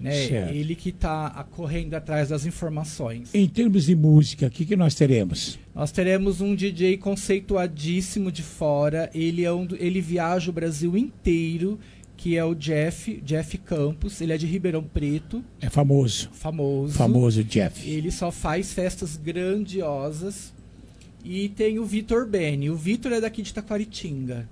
Né? Certo. Ele que está correndo atrás das informações. Em termos de música, o que, que nós teremos? Nós teremos um D J conceituadíssimo de fora. Ele, é um, ele viaja o Brasil inteiro, que é o Jeff, Jeff Campos. Ele é de Ribeirão Preto. É famoso. Famoso. Famoso Jeff. Ele só faz festas grandiosas. E tem o Vitor Beni. O Vitor é daqui de Taquaritinga.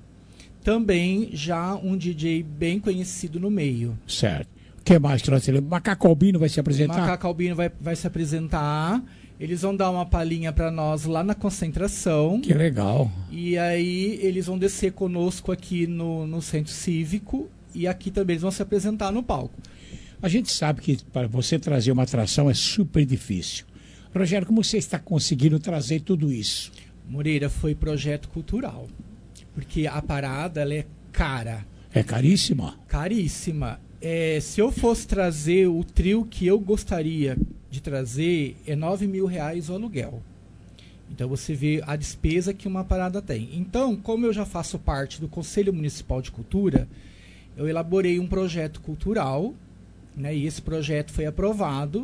Também já um D J bem conhecido no meio. Certo. O que mais que nós teremos? Macaco Albino vai se apresentar? Macaco Albino vai, vai se apresentar. Eles vão dar uma palhinha para nós lá na concentração. Que legal. E aí eles vão descer conosco aqui no, no Centro Cívico. E aqui também eles vão se apresentar no palco. A gente sabe que para você trazer uma atração é super difícil. Rogério, como você está conseguindo trazer tudo isso? Moreira, foi projeto cultural. Porque a parada ela é cara. É caríssima? Caríssima. É, se eu fosse trazer o trio que eu gostaria de trazer, é nove mil reais o aluguel. Então você vê a despesa que uma parada tem. Então, como eu já faço parte do Conselho Municipal de Cultura, eu elaborei um projeto cultural, né, e esse projeto foi aprovado.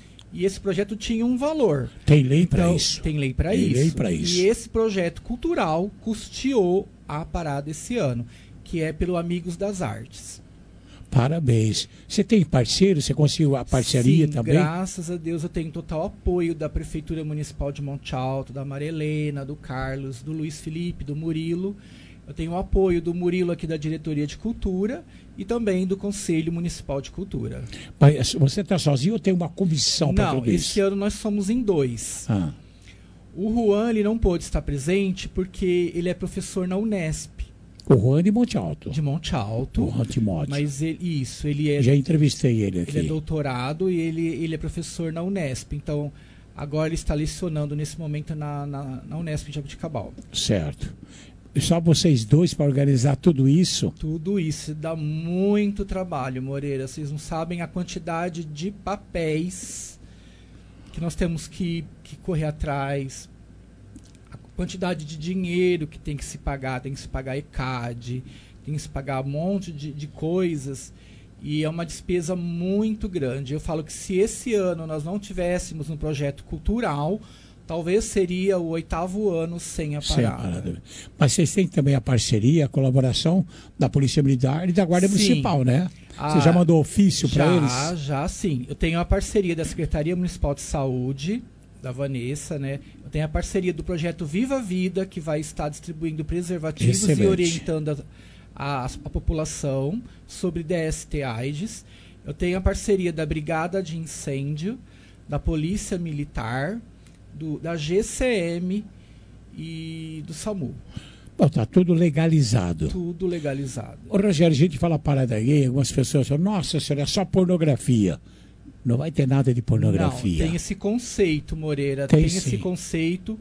E esse projeto tinha um valor. Tem lei para então, isso. Tem lei para isso. Lei para isso. E esse projeto cultural custeou a parada esse ano, que é pelo Amigos das Artes. Parabéns. Você tem parceiro? Você conseguiu a parceria Sim, também? Graças a Deus eu tenho total apoio da Prefeitura Municipal de Monte Alto, da Maria Helena, do Carlos, do Luiz Felipe, do Murilo. Eu tenho o apoio do Murilo aqui da Diretoria de Cultura e também do Conselho Municipal de Cultura. Mas você está sozinho ou tem uma comissão para tudo Não, isso? esse ano nós somos em dois. Ah. O Juan ele não pôde estar presente porque ele é professor na Unesp. O Juan de Monte Alto. De Monte Alto. O Juan Timóteo. Mas ele, isso, ele é... Já entrevistei ele aqui. Ele é doutorado e ele, ele é professor na Unesp. Então, agora ele está lecionando nesse momento na, na, na Unesp de Jabuticabal. Certo. E só vocês dois para organizar tudo isso? Tudo isso. Dá muito trabalho, Moreira. Vocês não sabem a quantidade de papéis que nós temos que, que correr atrás. Quantidade de dinheiro que tem que se pagar, tem que se pagar E C A D, tem que se pagar um monte de, de coisas, e é uma despesa muito grande. Eu falo que se esse ano nós não tivéssemos um projeto cultural, talvez seria o oitavo ano sem a parada. Sem a parada. Mas vocês têm também a parceria, a colaboração da Polícia Militar e da Guarda sim. Municipal, né? Ah, você já mandou ofício para eles? Já, já sim. Eu tenho a parceria da Secretaria Municipal de Saúde, da Vanessa, né? Eu tenho a parceria do projeto Viva a Vida, que vai estar distribuindo preservativos Excelente. E orientando a, a, a população sobre D S T AIDS. Eu tenho a parceria da Brigada de Incêndio, da Polícia Militar, do, da G C M e do SAMU. Bom, tá tudo legalizado. Tudo legalizado. Ô, Rogério, a gente fala parada gay, algumas pessoas falam, nossa senhora, é só pornografia. Não vai ter nada de pornografia. Não, tem esse conceito, Moreira. Tem, tem sim. esse conceito.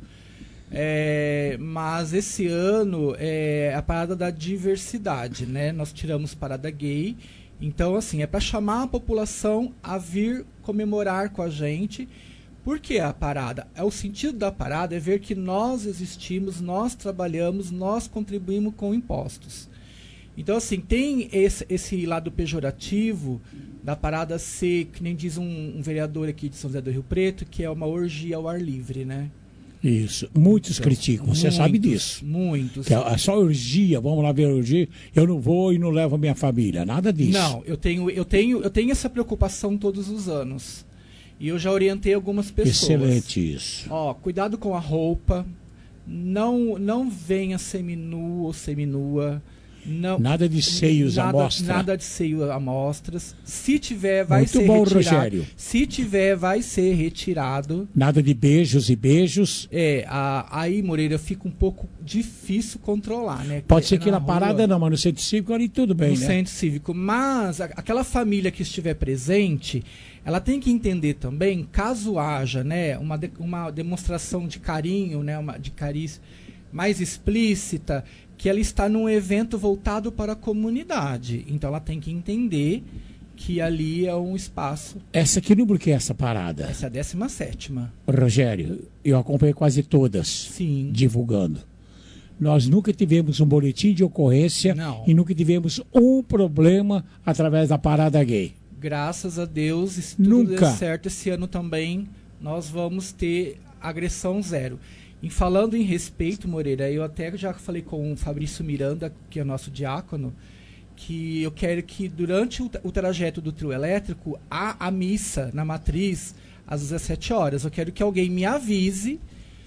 É, mas esse ano é a parada da diversidade, né? Nós tiramos parada gay. Então, assim, é para chamar a população a vir comemorar com a gente. Por que a parada? É o sentido da parada é ver que nós existimos, nós trabalhamos, nós contribuímos com impostos. Então, assim, tem esse, esse lado pejorativo da parada ser, que nem diz um, um vereador aqui de São José do Rio Preto, que é uma orgia ao ar livre, né? Isso. Muitos então, criticam, você muitos, sabe disso. Muitos. Que é só orgia, vamos lá ver a orgia, eu não vou e não levo a minha família, nada disso. Não, eu tenho, eu tenho, eu tenho essa preocupação todos os anos. E eu já orientei algumas pessoas. Excelente isso. Ó, cuidado com a roupa, não, não venha seminu ou seminua. Não, nada de seios à mostra. Nada de seio à mostras. Se tiver, vai Muito ser bom, retirado. Rogério. Se tiver, vai ser retirado. Nada de beijos e beijos. É, a, aí, Moreira, fica um pouco difícil controlar, né? Pode ser que na, na parada rua, não, mas no centro cívico ali tudo bem, no né? No centro cívico. Mas a, aquela família que estiver presente, ela tem que entender também, caso haja, né, uma, de, uma demonstração de carinho, né, uma, de carícia mais explícita, que ela está num evento voltado para a comunidade. Então ela tem que entender que ali é um espaço... Essa que número que é essa parada? Essa é a décima sétima. Rogério, eu acompanhei quase todas. Sim. Divulgando. Nós nunca tivemos um boletim de ocorrência Não. e nunca tivemos um problema através da parada gay. Graças a Deus, se tudo Nunca. der certo, esse ano também nós vamos ter agressão zero. E falando em respeito, Moreira, eu até já falei com o Fabrício Miranda, que é nosso diácono, que eu quero que durante o, o trajeto do trio elétrico, há a missa na matriz às dezessete horas. Eu quero que alguém me avise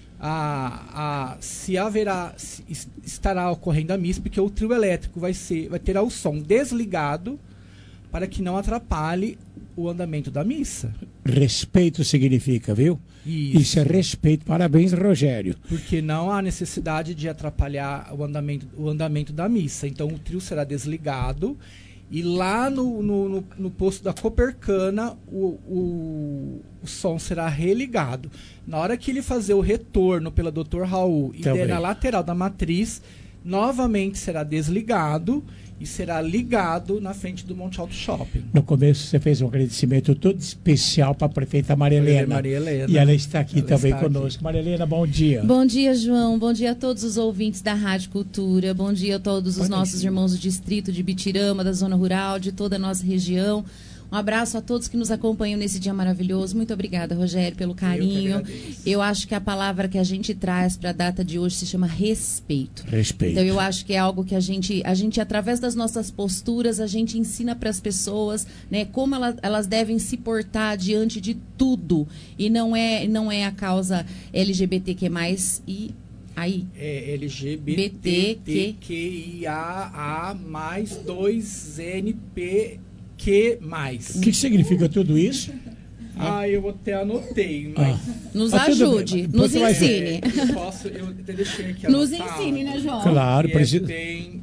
a, a, se haverá, se estará ocorrendo a missa, porque o trio elétrico vai, ser, vai ter o som desligado para que não atrapalhe o andamento da missa. Respeito significa, viu? Isso. Isso é respeito. Parabéns, Rogério. Porque não há necessidade de atrapalhar o andamento, o andamento da missa. Então o trio será desligado e lá no, no, no, no posto da Copercana o, o, o som será religado. Na hora que ele fazer o retorno pela doutor Raul e der na lateral da matriz, novamente será desligado e será ligado na frente do Monte Alto Shopping. No começo você fez um agradecimento todo especial para a prefeita Maria Helena. Maria Helena. E ela está aqui Ela também está conosco. aqui. Maria Helena, bom dia. Bom dia, João. Bom dia a todos os ouvintes da Rádio Cultura. Bom dia a todos os Bom nossos dia. irmãos do distrito de Bitirama, da zona rural, de toda a nossa região. Um abraço a todos que nos acompanham nesse dia maravilhoso. Muito obrigada, Rogério, pelo carinho. Eu, eu acho que a palavra que a gente traz para a data de hoje se chama respeito. Respeito. Então eu acho que é algo que a gente, a gente através das nossas posturas, a gente ensina para as pessoas, né, como elas, elas devem se portar diante de tudo. E não é, não é a causa L G B T Q mais, e aí. É L G B T Q I A A mais dois N P que mais. O que significa tudo isso? Ah, eu até anotei, mas... Ah. Nos Ah, tudo ajude, bem. nos Você vai- ensine. Eu posso, eu até deixei aqui Nos anotado. ensine, né, João? Claro, E é precisa- bem,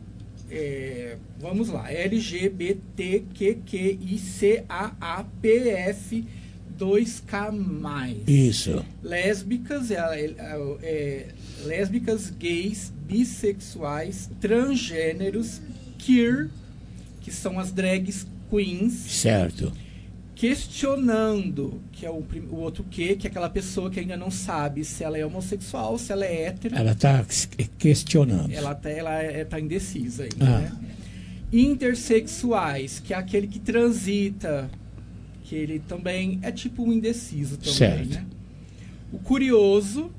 é, vamos lá, L G B T Q Q I C A A P F dois K mais. Isso. Lésbicas, é, é, é, lésbicas, gays, bissexuais, transgêneros, queer, que são as drags queens. Certo. Questionando, que é o, prim- o outro Q, que é aquela pessoa que ainda não sabe se ela é homossexual, se ela é hétero. Ela está questionando. Ela tá, ela é, tá indecisa ainda, Ah. né? Intersexuais, que é aquele que transita, que ele também é tipo um indeciso também, Certo. né? O curioso,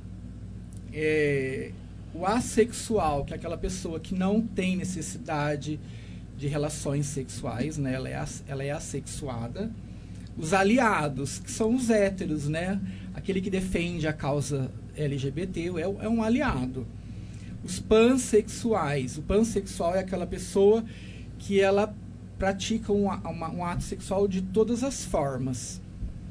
é, o assexual, que é aquela pessoa que não tem necessidade de relações sexuais, né? Ela é, as- ela é assexuada. Os aliados, que são os héteros, né? Aquele que defende a causa L G B T é, é um aliado. Os pansexuais. O pansexual é aquela pessoa que ela pratica um, a- uma- um ato sexual de todas as formas.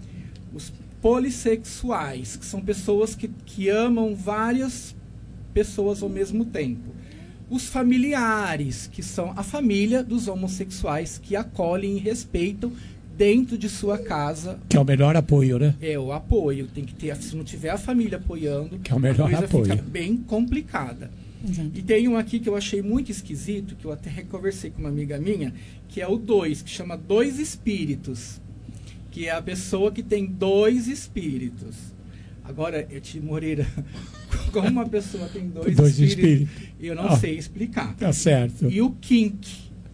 Os polissexuais, que são pessoas que, que amam várias pessoas ao mesmo tempo. Os familiares, que são a família dos homossexuais que acolhem e respeitam dentro de sua casa. Que é o melhor apoio, né? É o apoio. Tem que ter, se não tiver a família apoiando, Que é o melhor a coisa apoio. fica bem complicada. E tem um aqui que eu achei muito esquisito, que eu até conversei com uma amiga minha, que é o dois, que chama dois espíritos. Que é a pessoa que tem dois espíritos. Agora, eu te Moreira, como uma pessoa tem dois, Dois espíritos, espíritos. eu não Ah, sei explicar. tá certo. E o kink,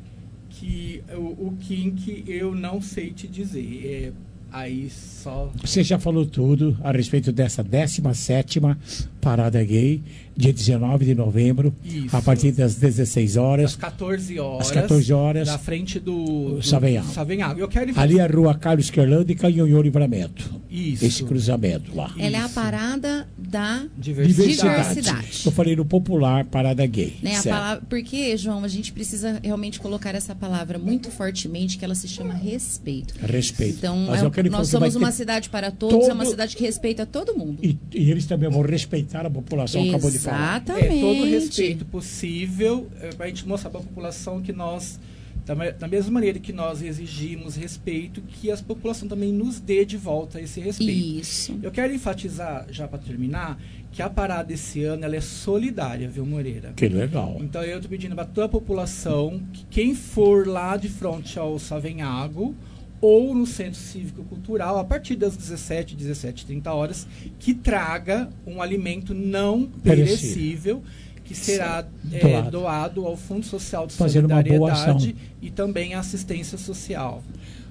que o, o kink eu não sei te dizer. É, aí só... Você já falou tudo a respeito dessa décima sétima Parada Gay, dia dezenove de novembro, Isso. a partir das dezesseis horas. Às quatorze horas. Às quatorze horas. Na frente do, do Savenhago. Savenhago. Eu quero Ali é a rua Carlos Querlando e Canhonhô Livramento. Isso. Esse cruzamento lá. Ela é a parada da Diversidade. diversidade. Eu falei no popular Parada Gay. Né, a certo. palavra, porque, João, a gente precisa realmente colocar essa palavra muito fortemente, que ela se chama respeito. Respeito. Então, Mas é- é o que ele nós falou, somos vai uma ter cidade para todos, é uma todo- cidade que respeita todo mundo. E, e eles também vão respeitar a população, acabou de falar. É, todo o respeito possível para a gente mostrar para a população que nós, da, me- da mesma maneira que nós exigimos respeito, que a população também nos dê de volta esse respeito. Isso. Eu quero enfatizar, já para terminar, que a parada esse ano ela é solidária, viu, Moreira? Que legal. Então eu estou pedindo para toda a população que quem for lá de frente ao Savenhago ou no Centro Cívico Cultural, a partir das dezessete, dezessete e trinta horas, que traga um alimento não perecível, que será é, Doado. doado ao Fundo Social de Fazendo uma boa Solidariedade ação. e também à assistência social.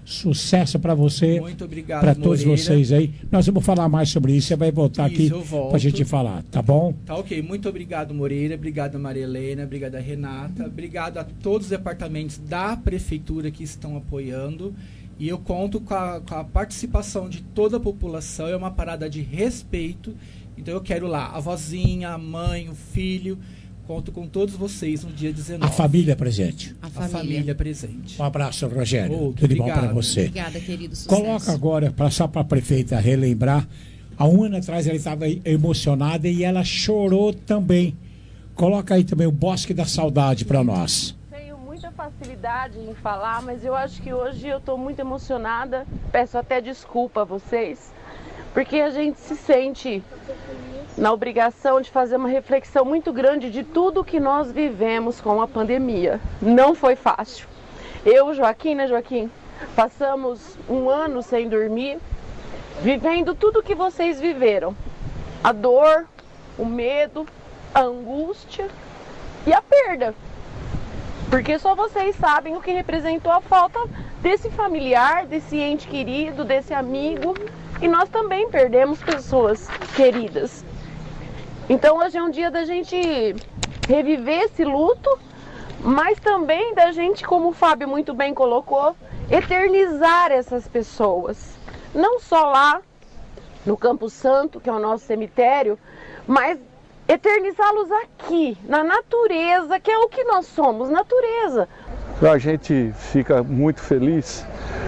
Sucesso para você. Muito obrigado, para todos Moreira. vocês aí. Nós vamos falar mais sobre isso. Você vai voltar Isso, aqui eu volto. para a gente falar, tá bom? Tá ok. Muito obrigado, Moreira. Obrigado, Maria Helena. Obrigado, Renata. Obrigado a todos os departamentos da Prefeitura que estão apoiando. E eu conto com a, com a participação de toda a população. É uma parada de respeito. Então eu quero lá a vozinha, a mãe, o filho. Conto com todos vocês no dia dezenove. A família presente. A família, a família presente. Um abraço, Rogério. Oh, Tudo de bom obrigado. para você. Obrigada, querido. Sucesso. Coloca agora, pra, só para a prefeita relembrar, há um ano atrás ela estava emocionada e ela chorou também. Coloca aí também o Bosque da Saudade para nós. Tenho muita facilidade em falar, mas eu acho que hoje eu estou muito emocionada. Peço até desculpa a vocês, porque a gente se sente na obrigação de fazer uma reflexão muito grande de tudo que nós vivemos com a pandemia. Não foi fácil. Eu, Joaquim, né, Joaquim? Passamos um ano sem dormir, vivendo tudo que vocês viveram. A dor, o medo, a angústia e a perda. Porque só vocês sabem o que representou a falta desse familiar, desse ente querido, desse amigo. E nós também perdemos pessoas queridas. Então hoje é um dia da gente reviver esse luto, mas também da gente, como o Fábio muito bem colocou, eternizar essas pessoas. Não só lá no Campo Santo, que é o nosso cemitério, mas eternizá-los aqui, na natureza, que é o que nós somos, natureza. A gente fica muito feliz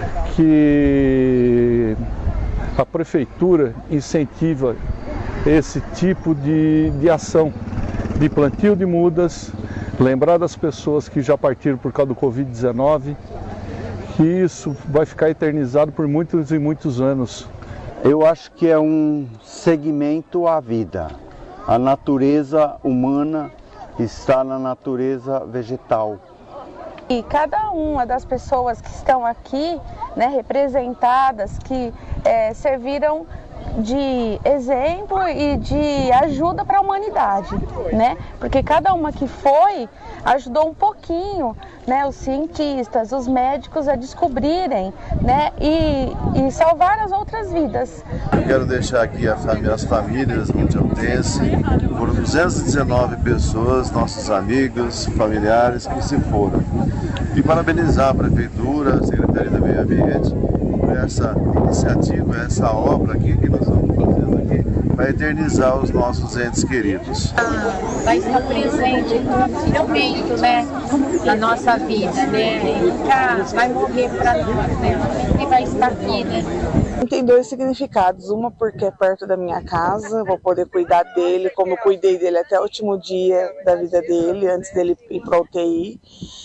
que a Prefeitura incentiva esse tipo de, de ação, de plantio de mudas, lembrar das pessoas que já partiram por causa do covid dezenove, que isso vai ficar eternizado por muitos e muitos anos. Eu acho que é um segmento à vida. A natureza humana está na natureza vegetal. E cada uma das pessoas que estão aqui, né, representadas, que é, serviram de exemplo e de ajuda para a humanidade, né? Porque cada uma que foi ajudou um pouquinho, né, os cientistas, os médicos a descobrirem, né, e, e salvar as outras vidas. Eu quero deixar aqui a fam- as famílias montialtenses, foram duzentas e dezenove pessoas, nossos amigos, familiares que se foram. E parabenizar a Prefeitura, a Secretaria do Meio Ambiente, por essa iniciativa, essa obra aqui que nós estamos fazendo aqui, para eternizar os nossos entes queridos. Vai estar presente em todo momento, né, na nossa vida, né, e nunca vai morrer para nós, né, sempre vai estar aqui, né. Tem dois significados, uma porque é perto da minha casa, vou poder cuidar dele como eu cuidei dele até o último dia da vida dele, antes dele ir para a U T I.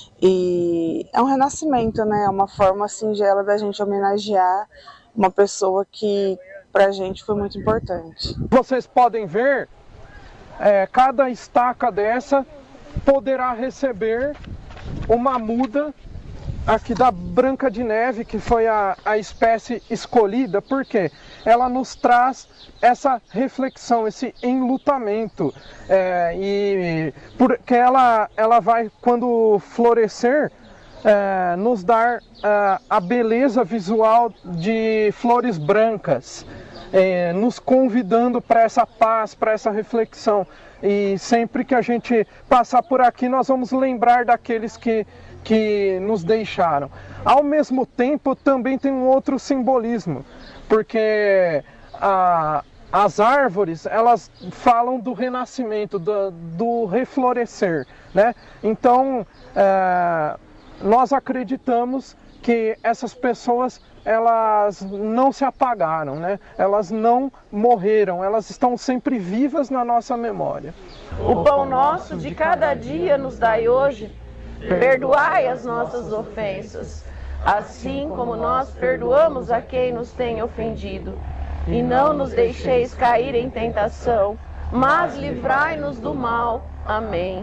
E é um renascimento, né? É uma forma singela da gente homenagear uma pessoa que pra gente foi muito importante. Vocês podem ver, é, cada estaca dessa poderá receber uma muda aqui da Branca de Neve, que foi a, a espécie escolhida, porque ela nos traz essa reflexão, esse enlutamento, é, e porque ela, ela vai, quando florescer, é, nos dar é, a beleza visual de flores brancas, é, nos convidando para essa paz, para essa reflexão. E sempre que a gente passar por aqui, nós vamos lembrar daqueles que que nos deixaram. Ao mesmo tempo, também tem um outro simbolismo, porque a, as árvores, elas falam do renascimento, do, do reflorescer, né? Então, é, nós acreditamos que essas pessoas, elas não se apagaram, né? Elas não morreram, elas estão sempre vivas na nossa memória. O pão nosso de cada dia nos dai hoje. Perdoai as nossas ofensas, assim como nós perdoamos a quem nos tem ofendido. E não nos deixeis cair em tentação, mas livrai-nos do mal. Amém.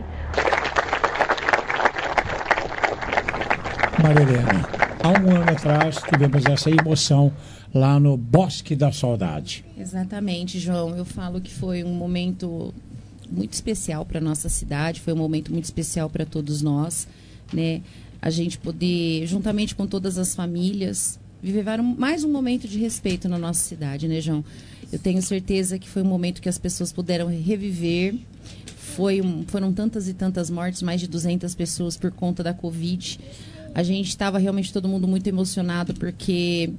Maria Helena, há um ano atrás tivemos essa emoção lá no Bosque da Saudade. Exatamente, João. Eu falo que foi um momento muito especial para a nossa cidade, foi um momento muito especial para todos nós, né? a gente poder, juntamente com todas as famílias, viver mais um momento de respeito na nossa cidade, né, João? Eu tenho certeza que foi um momento que as pessoas puderam reviver. Foi um, foram tantas e tantas mortes, mais de duzentas pessoas por conta da Covid. A gente estava realmente todo mundo muito emocionado, porque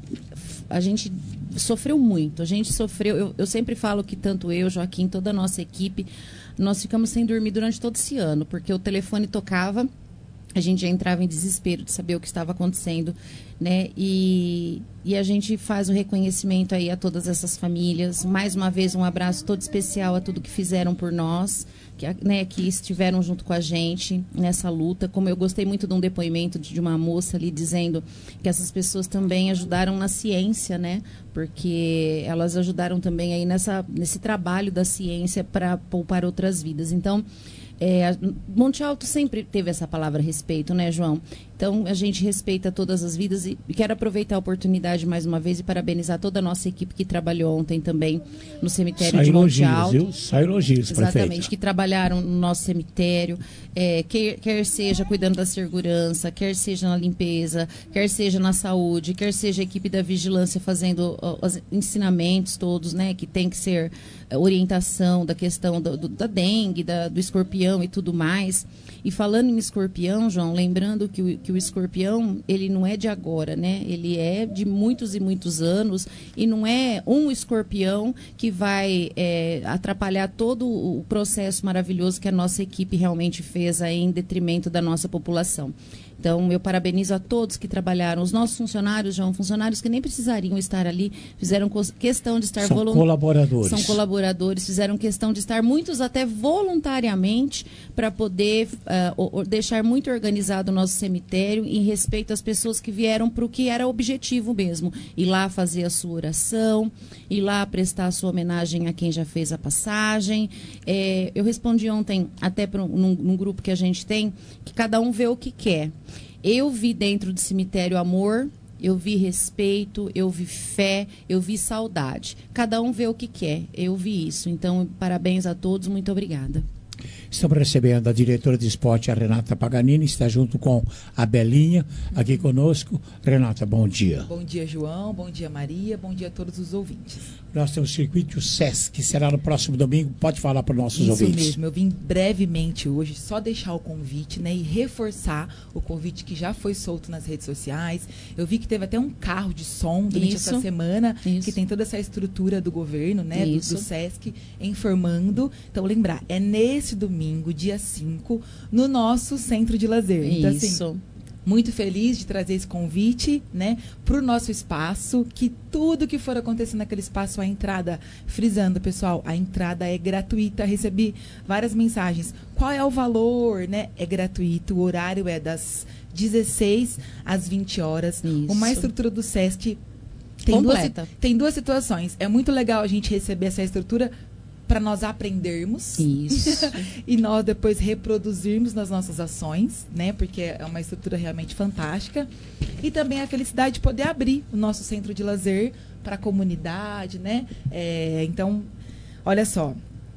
a gente sofreu muito. A gente sofreu, eu, eu sempre falo que tanto eu, Joaquim, toda a nossa equipe, nós ficamos sem dormir durante todo esse ano, porque o telefone tocava, a gente já entrava em desespero de saber o que estava acontecendo, né? E, e a gente faz o reconhecimento aí a todas essas famílias. Mais uma vez, um abraço todo especial a tudo que fizeram por nós, que, né, que estiveram junto com a gente nessa luta. Como eu gostei muito de um depoimento de uma moça ali dizendo que essas pessoas também ajudaram na ciência, né? Porque elas ajudaram também aí nessa, nesse trabalho da ciência para poupar outras vidas. Então, É, Monte Alto sempre teve essa palavra respeito, né, João? Então, a gente respeita todas as vidas e quero aproveitar a oportunidade mais uma vez e parabenizar toda a nossa equipe que trabalhou ontem também no cemitério Sai de Monte elogios, Alto. viu? Sai elogios, Exatamente, prefeita. que trabalharam no nosso cemitério, é, quer, quer seja cuidando da segurança, quer seja na limpeza, quer seja na saúde, quer seja a equipe da vigilância fazendo ó, os ensinamentos todos, né, que tem que ser orientação da questão do, do, da dengue, da, do escorpião e tudo mais. E falando em escorpião, João, lembrando que o, que o escorpião, ele não é de agora, né? Ele é de muitos e muitos anos e não é um escorpião que vai é, atrapalhar todo o processo maravilhoso que a nossa equipe realmente fez aí em detrimento da nossa população. Então, eu parabenizo a todos que trabalharam. Os nossos funcionários, João, funcionários que nem precisariam estar ali, fizeram questão de estar São volun... colaboradores. São colaboradores, fizeram questão de estar, muitos até voluntariamente, para poder uh, deixar muito organizado o nosso cemitério em respeito às pessoas que vieram para o que era objetivo mesmo. Ir lá fazer a sua oração, ir lá prestar a sua homenagem a quem já fez a passagem. É, eu respondi ontem, até pra, num, num grupo que a gente tem, que cada um vê o que quer. Eu vi dentro do cemitério amor, eu vi respeito, eu vi fé, eu vi saudade. Cada um vê o que quer, eu vi isso. Então, parabéns a todos, muito obrigada. Estamos recebendo a diretora de esporte, a Renata Paganini, está junto com a Belinha, aqui conosco. Renata, bom dia. Bom dia, João, bom dia, Maria, bom dia a todos os ouvintes. Nós temos o circuito SESC, que será no próximo domingo. Pode falar para os nossos Isso ouvintes. Isso mesmo, eu vim brevemente hoje só deixar o convite, né, e reforçar o convite que já foi solto nas redes sociais. Eu vi que teve até um carro de som durante Isso. essa semana, Isso. que tem toda essa estrutura do governo, né, do, Isso. do SESC, informando. Então, lembrar, é nesse domingo, dia cinco, no nosso centro de lazer. Então, Isso. assim, muito feliz de trazer esse convite, né, para o nosso espaço, que tudo que for acontecer naquele espaço, a entrada, frisando, pessoal, a entrada é gratuita. Recebi várias mensagens. Qual é o valor, né? É gratuito, o horário é das dezesseis às vinte horas. Isso. Uma estrutura do SESC tem duas, Completa. tem duas situações. É muito legal a gente receber essa estrutura para nós aprendermos Isso. e nós depois reproduzirmos nas nossas ações, né? Porque é uma estrutura realmente fantástica. E também a felicidade de poder abrir o nosso centro de lazer para a comunidade, né? É, então, olha só,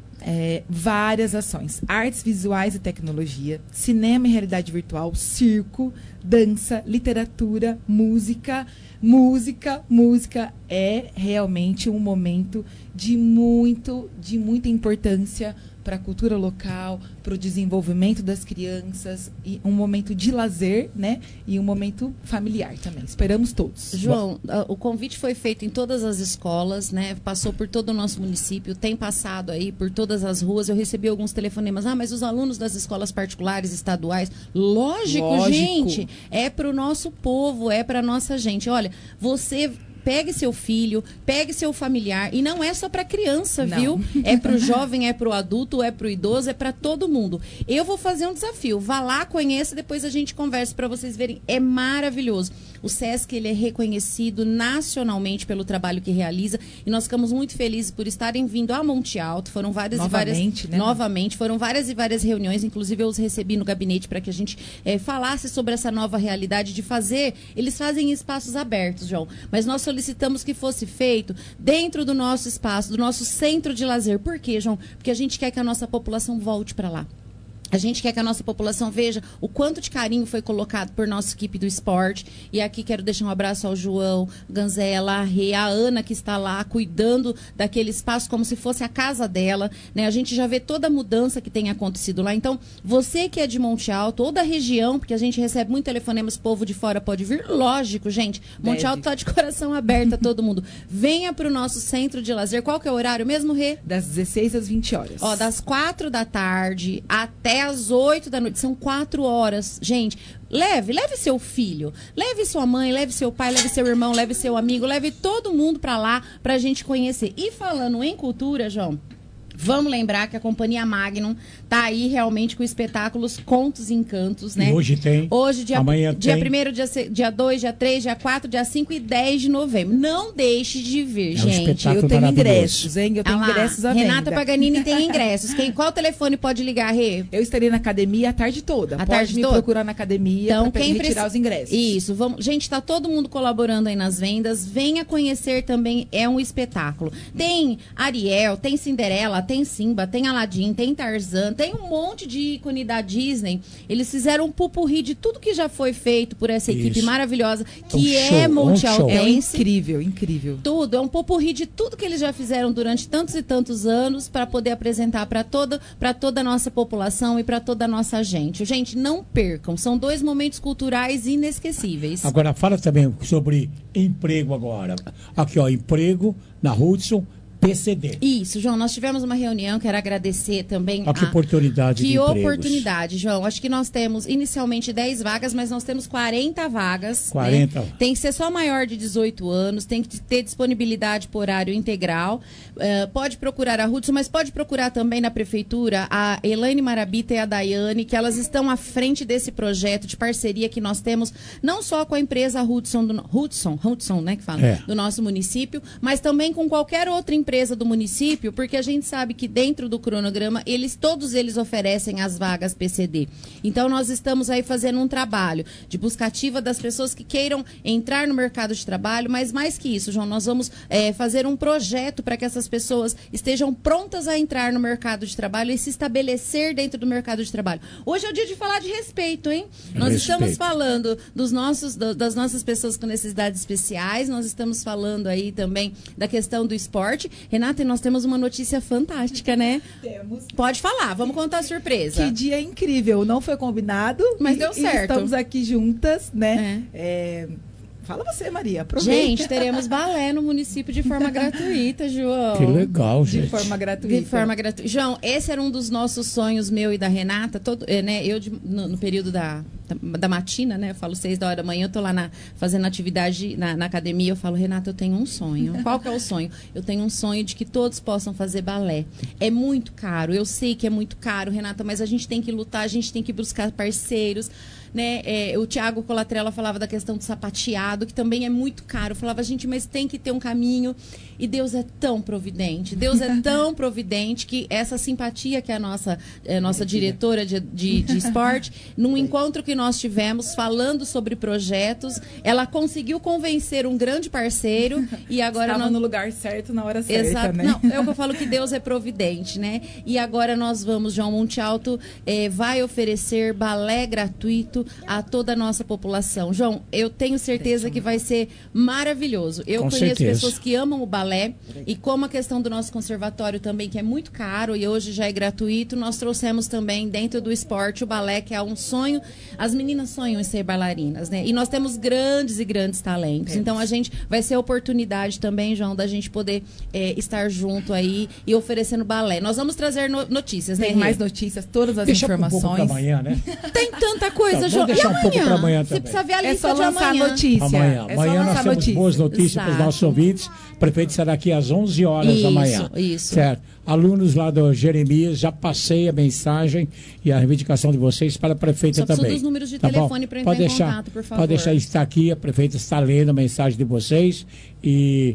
é, várias ações: artes visuais e tecnologia, cinema e realidade virtual, circo, dança, literatura, música. Música, música é realmente um momento de muito, de muita importância para a cultura local, para o desenvolvimento das crianças, e um momento de lazer, né? E um momento familiar também. Esperamos todos. João, o convite foi feito em todas as escolas, né? Passou por todo o nosso município, tem passado aí por todas as ruas. Eu recebi alguns telefonemas. Ah, mas os alunos das escolas particulares, estaduais. Lógico, Lógico. gente. É para o nosso povo, é para a nossa gente. Olha, você... Pegue seu filho, pegue seu familiar. E não é só para criança, Não. viu? É para o jovem, é para o adulto, é para o idoso, é para todo mundo. Eu vou fazer um desafio. Vá lá, conheça, depois a gente conversa para vocês verem. É maravilhoso. O SESC, ele é reconhecido nacionalmente pelo trabalho que realiza. E nós ficamos muito felizes por estarem vindo a Monte Alto. Foram várias Novamente, e várias... né? Novamente. Foram várias e várias reuniões. Inclusive, eu os recebi no gabinete para que a gente é, falasse sobre essa nova realidade de fazer. Eles fazem em espaços abertos, João. Mas nós solicitamos que fosse feito dentro do nosso espaço, do nosso centro de lazer. Por quê, João? Porque a gente quer que a nossa população volte para lá. A gente quer que a nossa população veja o quanto de carinho foi colocado por nossa equipe do esporte. E aqui quero deixar um abraço ao João, Ganzela, a Rê, a Ana que está lá cuidando daquele espaço como se fosse a casa dela, né? A gente já vê toda a mudança que tem acontecido lá. Então, você que é de Monte Alto ou da região, porque a gente recebe muito telefonemas, povo de fora pode vir, lógico, gente. Monte Deve. Alto está de coração aberto a todo mundo. Venha para o nosso centro de lazer. Qual que é o horário mesmo, Rê? Das dezesseis às vinte horas. Ó, das quatro da tarde até às oito da noite. São quatro horas. Gente, leve, leve seu filho, leve sua mãe, leve seu pai, leve seu irmão, leve seu amigo, leve todo mundo pra lá pra gente conhecer. E falando em cultura, João, vamos lembrar que a Companhia Magnum tá aí realmente com espetáculos Contos e Encantos, né? E hoje tem. Hoje, dia, Amanhã dia tem. primeiro, dia, se- dia dois, dia três, dia quatro, dia cinco e dez de novembro. Não deixe de vir, É um gente. espetáculo Eu tenho maravilhoso. ingressos, hein? Eu tenho Ah lá, ingressos à Renata venda. Paganini tem ingressos. Quem, qual telefone pode ligar, Rê? Eu estarei na academia a tarde toda. A Pode tarde me toda? procurar na academia Então, para quem retirar preci- os ingressos. Isso, vamos. Gente, tá todo mundo colaborando aí nas vendas. Venha conhecer também, é um espetáculo. Tem Ariel, tem Cinderela, tem Simba, tem Aladdin, tem Tarzan, tem um monte de ícone da Disney. Eles fizeram um pupurri de tudo que já foi feito por essa equipe Isso. maravilhosa, Um que show, é um Monte show. É Altense. incrível, incrível. Tudo, é um popurrí de tudo que eles já fizeram durante tantos e tantos anos para poder apresentar para toda, para toda a nossa população e para toda a nossa gente. Gente, não percam, são dois momentos culturais inesquecíveis. Agora fala também sobre emprego agora. Aqui, ó, emprego na Hudson, P C D. Isso, João, nós tivemos uma reunião, quero agradecer também. Olha que a- oportunidade Que de empregos. oportunidade, João. Acho que nós temos inicialmente dez vagas, mas nós temos quarenta vagas. quarenta. Né? Tem que ser só maior de dezoito anos, tem que ter disponibilidade por horário integral. Eh, pode procurar a Hudson, mas pode procurar também na prefeitura a Elaine Marabita e a Daiane, que elas estão à frente desse projeto de parceria que nós temos, não só com a empresa Hudson, do, Hudson, Hudson, né, que fala, É. do nosso município, mas também com qualquer outra empresa do município, porque a gente sabe que dentro do cronograma, eles todos eles oferecem as vagas P C D. Então nós estamos aí fazendo um trabalho de busca ativa das pessoas que queiram entrar no mercado de trabalho, mas mais que isso, João, nós vamos eh, fazer um projeto para que essas pessoas estejam prontas a entrar no mercado de trabalho e se estabelecer dentro do mercado de trabalho. Hoje é o dia de falar de respeito, hein? Nós Respeito. estamos falando dos nossos, do- das nossas pessoas com necessidades especiais, nós estamos falando aí também da questão do esporte. Renata, e nós temos uma notícia fantástica, né? Temos. Pode falar, vamos contar a surpresa. Que dia incrível, não foi combinado. Mas e- deu e certo. estamos aqui juntas, né? É, Fala você, Maria, aproveita. Gente, teremos balé no município de forma gratuita, João. Que legal, De gente. forma gratuita. De forma gratuita. João, esse era um dos nossos sonhos, meu e da Renata. Todo, eh, né, eu, de- no, no período da, da, da matina, né? Eu falo seis da hora da manhã, eu tô lá na, fazendo atividade na, na academia. Eu falo, Renata, eu tenho um sonho. Qual que é o sonho? Eu tenho um sonho de que todos possam fazer balé. É muito caro, eu sei que é muito caro, Renata, mas a gente tem que lutar, a gente tem que buscar parceiros. Né? É, o Tiago Colatrella falava da questão do sapateado, que também é muito caro. Eu falava, gente, mas tem que ter um caminho. E Deus é tão providente. Deus é tão providente que essa simpatia que a nossa, é, nossa diretora de, de, de esporte, num encontro que nós tivemos falando sobre projetos, ela conseguiu convencer um grande parceiro e agora Estava nós... no lugar certo, na hora certa, Exato. né? Não, é o que eu falo que Deus é providente, né? E agora nós vamos, João Monte Alto eh, vai oferecer balé gratuito a toda a nossa população. João, eu tenho certeza que vai ser maravilhoso. Eu Com conheço certeza. pessoas que amam o balé e como a questão do nosso conservatório também, que é muito caro e hoje já é gratuito, nós trouxemos também dentro do esporte o balé, que é um sonho. As meninas sonham em ser bailarinas, né? E nós temos grandes e grandes talentos. Então a gente vai ser a oportunidade também, João, da gente poder eh, estar junto aí e oferecendo balé. Nós vamos trazer no- notícias, né? Tem Rê? mais notícias, todas as Deixa um informações. pouco para amanhã, né? Tem tanta coisa, Tá, João. vamos deixar E um pouco amanhã? para amanhã Você também. precisa ver a É lista só de lançar amanhã. notícia. Amanhã, É só amanhã nós lançar temos notícia. boas notícias para os Exato. nossos ouvintes. O prefeito estará aqui às onze horas Isso, da manhã. isso. Certo. Alunos lá do Jeremias, já passei a mensagem e a reivindicação de vocês para a prefeita Só preciso também. dos números de Tá bom? telefone para entrar Pode em deixar, contato, por favor. Pode deixar estar aqui, a prefeita está lendo a mensagem de vocês e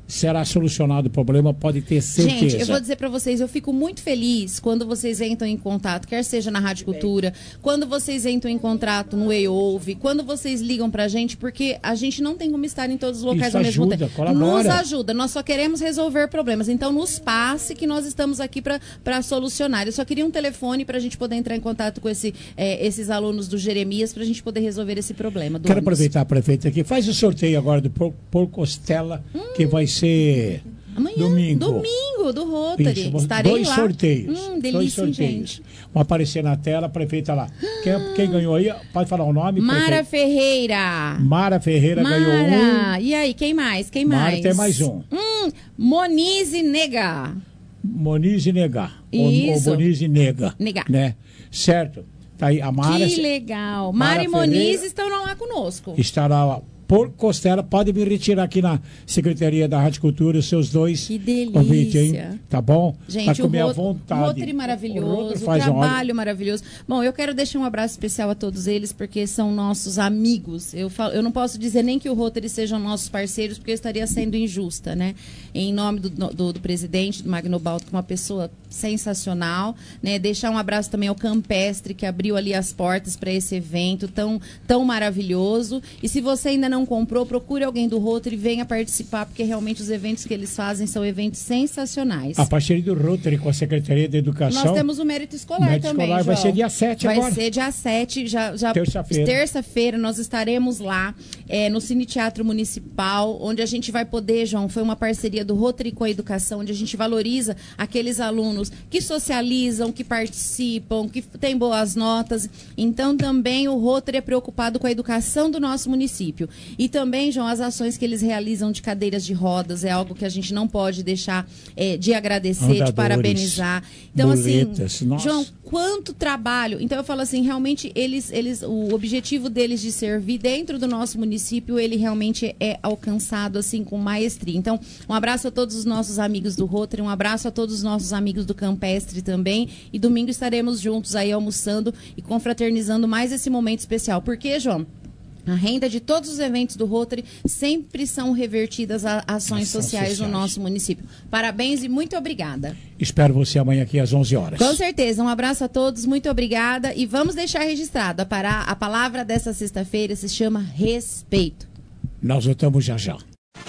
será solucionado o problema, pode ter certeza. Gente, eu vou dizer para vocês, eu fico muito feliz quando vocês entram em contato, quer seja na Rádio Cultura, quando vocês entram em contato no E Ouve, quando vocês ligam pra gente, porque a gente não tem como estar em todos os locais Isso ao mesmo ajuda, tempo. colabora. Nos ajuda, nós só queremos resolver problemas. Então, nos passe que nós estamos aqui para solucionar. Eu só queria um telefone para a gente poder entrar em contato com esse, é, esses alunos do Jeremias, para a gente poder resolver esse problema. Quero ônibus. aproveitar a prefeita aqui. Faz o sorteio agora do Por, Por Costela, hum. que vai ser amanhã, domingo. Domingo, do Rotary. Isso, Estarei dois lá. sorteios. Hum, delícia, dois sorteios. Gente. Vão aparecer na tela, a prefeita lá. Quem, quem ganhou aí? Pode falar o nome? Mara prefeita? Ferreira. Mara Ferreira Mara. ganhou um. E aí, quem mais? Quem Mara mais? tem mais um. Hum, Monize Nega. Monize Nega. Isso. Ou Monize Nega. Nega. Né? Certo. Tá aí a Mara. Que legal. Mara Mara e Monize Ferreira estão lá conosco. Estará lá. Por Costela, pode me retirar aqui na Secretaria da Rádio Cultura os seus dois que delícia. convites, hein? Tá bom? Gente, tá com o minha Rot- vontade. Rotary maravilhoso, o trabalho maravilhoso. Bom, eu quero deixar um abraço especial a todos eles, porque são nossos amigos. Eu, falo, eu não posso dizer nem que o Rotary sejam nossos parceiros, porque eu estaria sendo injusta, né? Em nome do, do, do presidente, do Magno Balto, que é uma pessoa sensacional, né? Deixar um abraço também ao Campestre, que abriu ali as portas para esse evento tão, tão maravilhoso. E se você ainda não comprou, procure alguém do Rotary e venha participar, porque realmente os eventos que eles fazem são eventos sensacionais. A parceria do Rotary com a Secretaria da Educação. Nós temos o mérito escolar mérito também, escolar vai João. ser dia sete vai agora. Vai ser dia sete, já, já terça-feira. Terça-feira nós estaremos lá é, no Cine Teatro Municipal, onde a gente vai poder, João, foi uma parceria do Rotary com a Educação, onde a gente valoriza aqueles alunos que socializam, que participam, que têm boas notas. Então também o Rotary é preocupado com a educação do nosso município. E também, João, as ações que eles realizam de cadeiras de rodas é algo que a gente não pode deixar é, de agradecer, Andadores, de parabenizar. Então, muletas, assim, nossa. João, quanto trabalho. Então, eu falo assim, realmente, eles, eles, o objetivo deles de servir dentro do nosso município, ele realmente é alcançado, assim, com maestria. Então, um abraço a todos os nossos amigos do Rotary, um abraço a todos os nossos amigos do Campestre também. E domingo estaremos juntos aí almoçando e confraternizando mais esse momento especial. Por quê, João? A renda de todos os eventos do Rotary sempre são revertidas a ações sociais, sociais no nosso município. Parabéns e muito obrigada. Espero você amanhã aqui às onze horas. Com certeza. Um abraço a todos, muito obrigada. E vamos deixar registrado, a, para, a palavra dessa sexta-feira se chama respeito. Nós voltamos já já.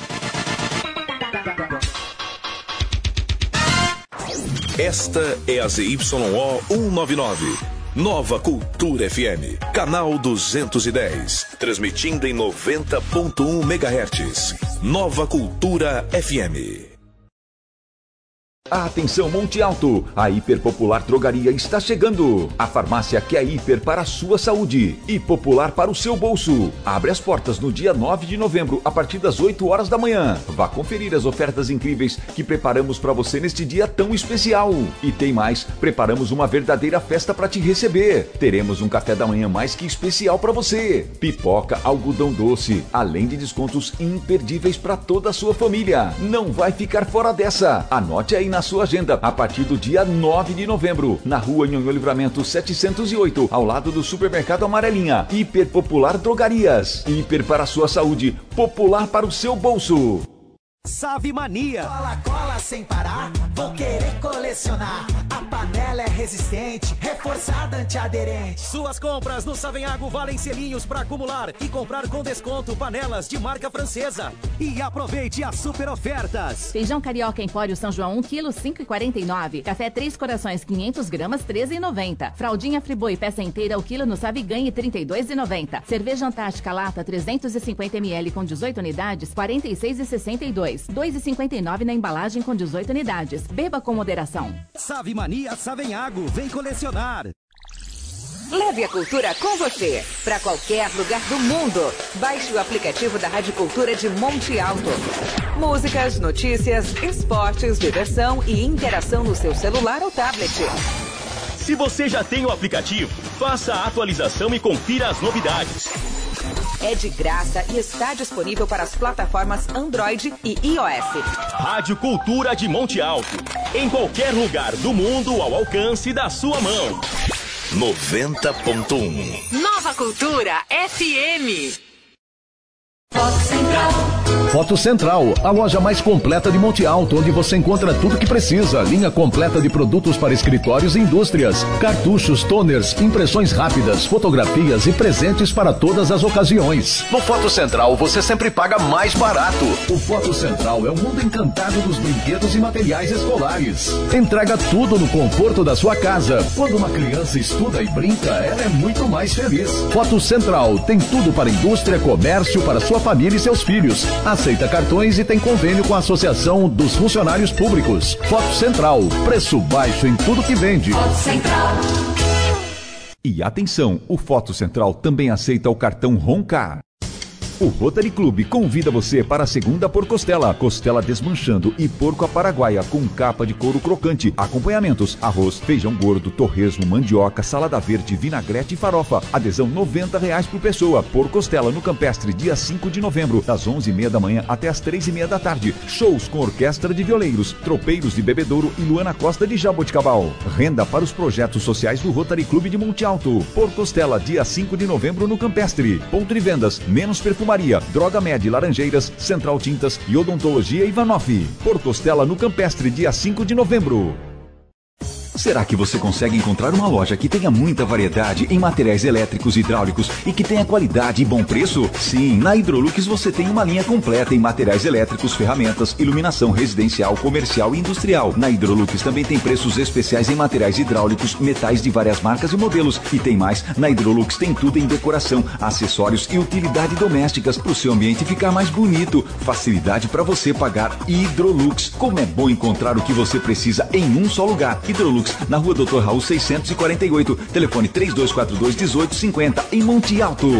Esta é a Z Y O cento e noventa e nove. Nova Cultura F M, canal duzentos e dez, transmitindo em noventa ponto um megahertz. Nova Cultura F M. Atenção Monte Alto, a Hiperpopular Drogaria está chegando. A farmácia que é hiper para a sua saúde e popular para o seu bolso. Abre as portas no dia nove de novembro, a partir das oito horas da manhã. Vá conferir as ofertas incríveis que preparamos para você neste dia tão especial. E tem mais, preparamos uma verdadeira festa para te receber. Teremos um café da manhã mais que especial para você. Pipoca, algodão doce, além de descontos imperdíveis para toda a sua família. Não vai ficar fora dessa. Anote aí na na sua agenda, a partir do dia nove de novembro, na rua Nhonhô Livramento setecentos e oito, ao lado do supermercado Amarelinha. Hiper Popular Drogarias. Hiper para a sua saúde, popular para o seu bolso. Save Mania. Cola, cola sem parar, vou querer colecionar. A panela é resistente, reforçada, antiaderente. Suas compras no Savenhago valem selinhos para acumular e comprar com desconto panelas de marca francesa. E aproveite as super ofertas. Feijão carioca Empório São João, um quilo, cinco reais e quarenta e nove. Café Três Corações, quinhentas gramas, treze reais e noventa centavos. Fraldinha Friboi, peça inteira, o quilo no Saviganhe, trinta e dois reais e noventa centavos. Cerveja Antártica Lata, trezentos e cinquenta mililitros com dezoito unidades, quarenta e seis reais e sessenta e dois centavos. dois reais e cinquenta e nove centavos na embalagem com dezoito unidades. Beba com moderação. Save Mania Savenhago, vem colecionar. Leve a cultura com você, para qualquer lugar do mundo. Baixe o aplicativo da Rádio Cultura de Monte Alto. Músicas, notícias, esportes, diversão e interação no seu celular ou tablet. Se você já tem o aplicativo, faça a atualização e confira as novidades. É de graça e está disponível para as plataformas Android e iOS. Rádio Cultura de Monte Alto. Em qualquer lugar do mundo ao alcance da sua mão. noventa ponto um. Nova Cultura F M. Foco Central. Foto Central, a loja mais completa de Monte Alto, onde você encontra tudo que precisa. Linha completa de produtos para escritórios e indústrias. Cartuchos, toners, impressões rápidas, fotografias e presentes para todas as ocasiões. No Foto Central, você sempre paga mais barato. O Foto Central é o mundo encantado dos brinquedos e materiais escolares. Entrega tudo no conforto da sua casa. Quando uma criança estuda e brinca, ela é muito mais feliz. Foto Central tem tudo para indústria, comércio, para sua família e seus filhos. Aceita cartões e tem convênio com a Associação dos Funcionários Públicos. Foto Central, preço baixo em tudo que vende. Foto Central. E atenção, o Foto Central também aceita o cartão Roncar. O Rotary Club convida você para a segunda por costela, costela desmanchando e porco à paraguaia com capa de couro crocante, acompanhamentos, arroz, feijão gordo, torresmo, mandioca, salada verde, vinagrete e farofa. Adesão noventa reais por pessoa, por costela no Campestre, dia cinco de novembro, das onze e meia da manhã até as três e meia da tarde. Shows com orquestra de violeiros, tropeiros de Bebedouro e Luana Costa de Jaboticabal. Renda para os projetos sociais do Rotary Club de Monte Alto. Por costela, dia cinco de novembro no Campestre. Ponto de vendas, menos perfumaria. Maria, Droga Med, Laranjeiras, Central Tintas e Odontologia Ivanoff. Por Costela no Campestre, dia cinco de novembro. Será que você consegue encontrar uma loja que tenha muita variedade em materiais elétricos e hidráulicos e que tenha qualidade e bom preço? Sim, na Hidrolux você tem uma linha completa em materiais elétricos, ferramentas, iluminação residencial, comercial e industrial. Na Hidrolux também tem preços especiais em materiais hidráulicos, metais de várias marcas e modelos. E tem mais, na Hidrolux tem tudo em decoração, acessórios e utilidade domésticas para o seu ambiente ficar mais bonito. Facilidade para você pagar. Hidrolux. Como é bom encontrar o que você precisa em um só lugar. Hidrolux, na rua doutor Raul seiscentos e quarenta e oito, telefone três dois quatro dois, um oito cinco zero, em Monte Alto.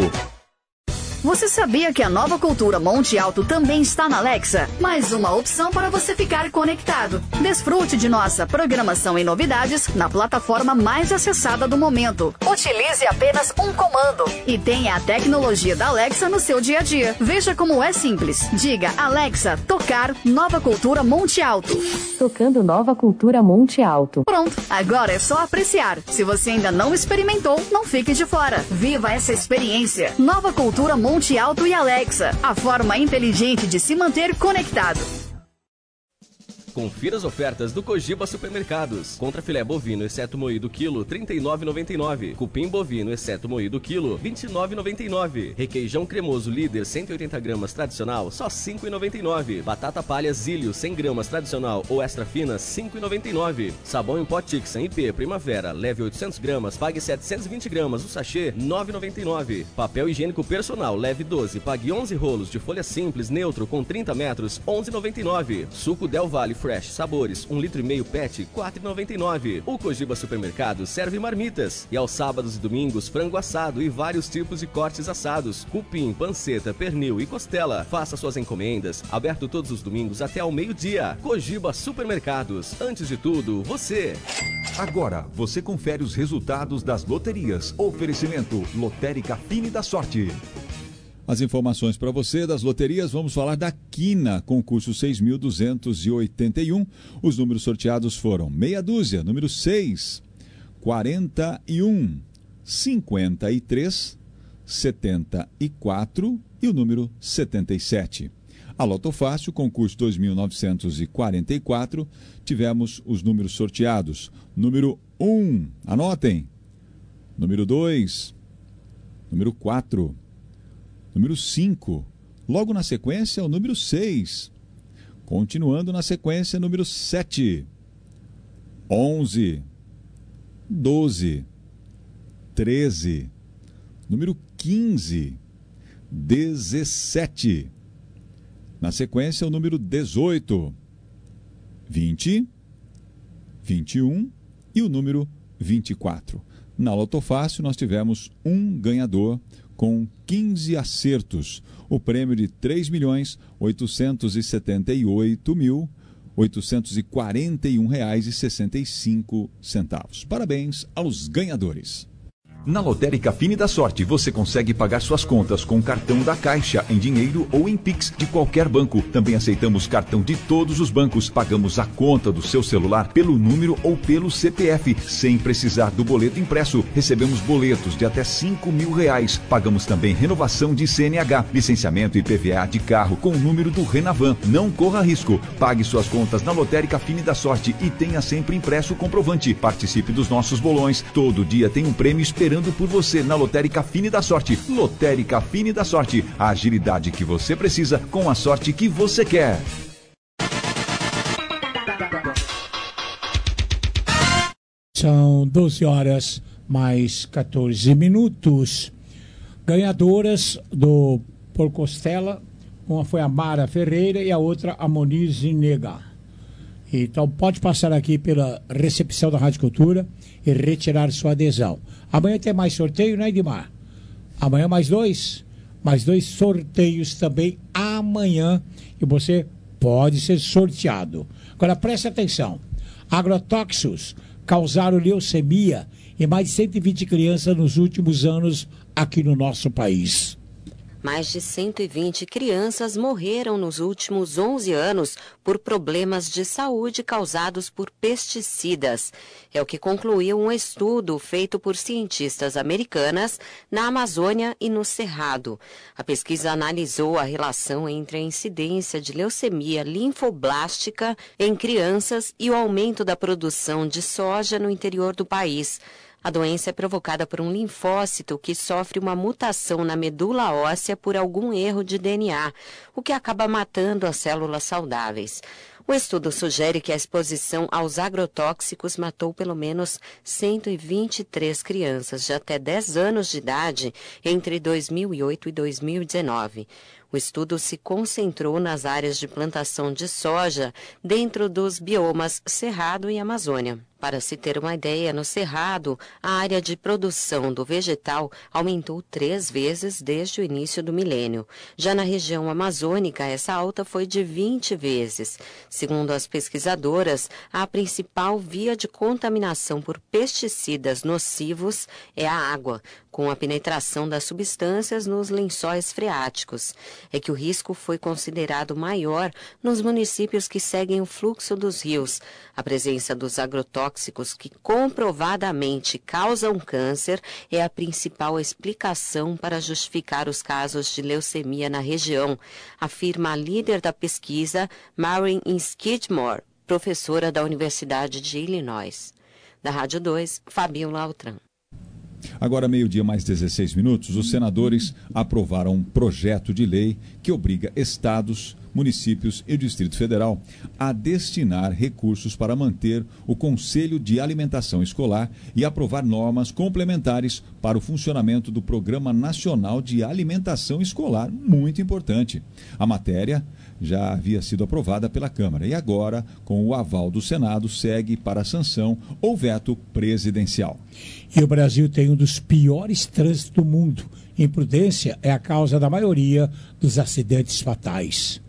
Você sabia que a Nova Cultura Monte Alto também está na Alexa? Mais uma opção para você ficar conectado. Desfrute de nossa programação e novidades na plataforma mais acessada do momento. Utilize apenas um comando e tenha a tecnologia da Alexa no seu dia a dia. Veja como é simples. Diga Alexa, tocar Nova Cultura Monte Alto. Tocando Nova Cultura Monte Alto. Pronto, agora é só apreciar. Se você ainda não experimentou, não fique de fora. Viva essa experiência. Nova Cultura Monte Alto e Alexa, a forma inteligente de se manter conectado. Confira as ofertas do Cogiba Supermercados. Contra filé bovino, exceto moído quilo, trinta e nove reais e noventa e nove centavos. Cupim bovino, exceto moído quilo, vinte e nove reais e noventa e nove centavos. Requeijão cremoso líder, cento e oitenta gramas tradicional, só cinco reais e noventa e nove centavos. Batata palha Zílio, cem gramas tradicional ou extra fina, cinco reais e noventa e nove centavos. Sabão em pó Tixan I P Primavera, leve oitocentas gramas, pague setecentos e vinte gramas. O sachê, nove reais e noventa e nove centavos. Papel higiênico personal, leve doze, pague onze rolos de folha simples neutro com trinta metros, onze reais e noventa e nove centavos. Suco Del Valle Fresh Sabores, um litro e meio pet, quatro reais e noventa e nove centavos. O Cogiba Supermercado serve marmitas. E aos sábados e domingos, frango assado e vários tipos de cortes assados, cupim, panceta, pernil e costela. Faça suas encomendas. Aberto todos os domingos até ao meio-dia. Cogiba Supermercados. Antes de tudo, você. Agora, você confere os resultados das loterias. Oferecimento Lotérica Fine da Sorte. As informações para você das loterias, vamos falar da Quina, concurso seis mil duzentos e oitenta e um. Os números sorteados foram meia dúzia, número seis, quarenta e um, cinquenta e três, setenta e quatro e o número setenta e sete. A Loto Fácil, concurso dois mil novecentos e quarenta e quatro, tivemos os números sorteados. Número um, anotem. Número dois, número quatro, número cinco, logo na sequência o número seis, continuando na sequência número sete, onze, doze, treze, número quinze, dezessete, na sequência o número dezoito, vinte, vinte e um e o número vinte e quatro. Na Loto Fácil nós tivemos um ganhador com quinze acertos, o prêmio de três milhões oitocentos e setenta e oito mil oitocentos e quarenta e um reais e sessenta e cinco centavos. Parabéns aos ganhadores. Na Lotérica Fine da Sorte, você consegue pagar suas contas com cartão da Caixa, em dinheiro ou em Pix de qualquer banco. Também aceitamos cartão de todos os bancos. Pagamos a conta do seu celular pelo número ou pelo C P F, sem precisar do boleto impresso. Recebemos boletos de até cinco mil reais. Pagamos também renovação de C N H, licenciamento e I P V A de carro com o número do Renavan. Não corra risco. Pague suas contas na Lotérica Fine da Sorte e tenha sempre impresso o comprovante. Participe dos nossos bolões. Todo dia tem um prêmio esperando por você na Lotérica Fine da Sorte. Lotérica Fine da Sorte. A agilidade que você precisa com a sorte que você quer. São doze horas mais quatorze minutos. Ganhadoras do Por Costela, uma foi a Mara Ferreira e a outra a Monize Nega. Então pode passar aqui pela recepção da Rádio Cultura e retirar sua adesão. Amanhã tem mais sorteio, né, Edmar? Amanhã mais dois, mais dois sorteios também amanhã e você pode ser sorteado. Agora preste atenção, agrotóxicos causaram leucemia em mais de cento e vinte crianças nos últimos anos aqui no nosso país. Mais de cento e vinte crianças morreram nos últimos onze anos por problemas de saúde causados por pesticidas. É o que concluiu um estudo feito por cientistas americanas na Amazônia e no Cerrado. A pesquisa analisou a relação entre a incidência de leucemia linfoblástica em crianças e o aumento da produção de soja no interior do país. A doença é provocada por um linfócito que sofre uma mutação na medula óssea por algum erro de D N A, o que acaba matando as células saudáveis. O estudo sugere que a exposição aos agrotóxicos matou pelo menos cento e vinte e três crianças de até dez anos de idade entre dois mil e oito e dois mil e dezenove. O estudo se concentrou nas áreas de plantação de soja dentro dos biomas Cerrado e Amazônia. Para se ter uma ideia, no Cerrado, a área de produção do vegetal aumentou três vezes desde o início do milênio. Já na região amazônica, essa alta foi de vinte vezes. Segundo as pesquisadoras, a principal via de contaminação por pesticidas nocivos é a água, com a penetração das substâncias nos lençóis freáticos. É que o risco foi considerado maior nos municípios que seguem o fluxo dos rios. A presença dos agrotóxicos que comprovadamente causam câncer é a principal explicação para justificar os casos de leucemia na região, afirma a líder da pesquisa, Maureen Skidmore, professora da Universidade de Illinois. Da Rádio dois, Fabiola Altran. Agora, meio-dia mais dezesseis minutos, os senadores aprovaram um projeto de lei que obriga estados, municípios e o Distrito Federal a destinar recursos para manter o Conselho de Alimentação Escolar e aprovar normas complementares para o funcionamento do Programa Nacional de Alimentação Escolar, muito importante. A matéria já havia sido aprovada pela Câmara e agora, com o aval do Senado, segue para a sanção ou veto presidencial. E o Brasil tem um dos piores trânsitos do mundo. Imprudência é a causa da maioria dos acidentes fatais.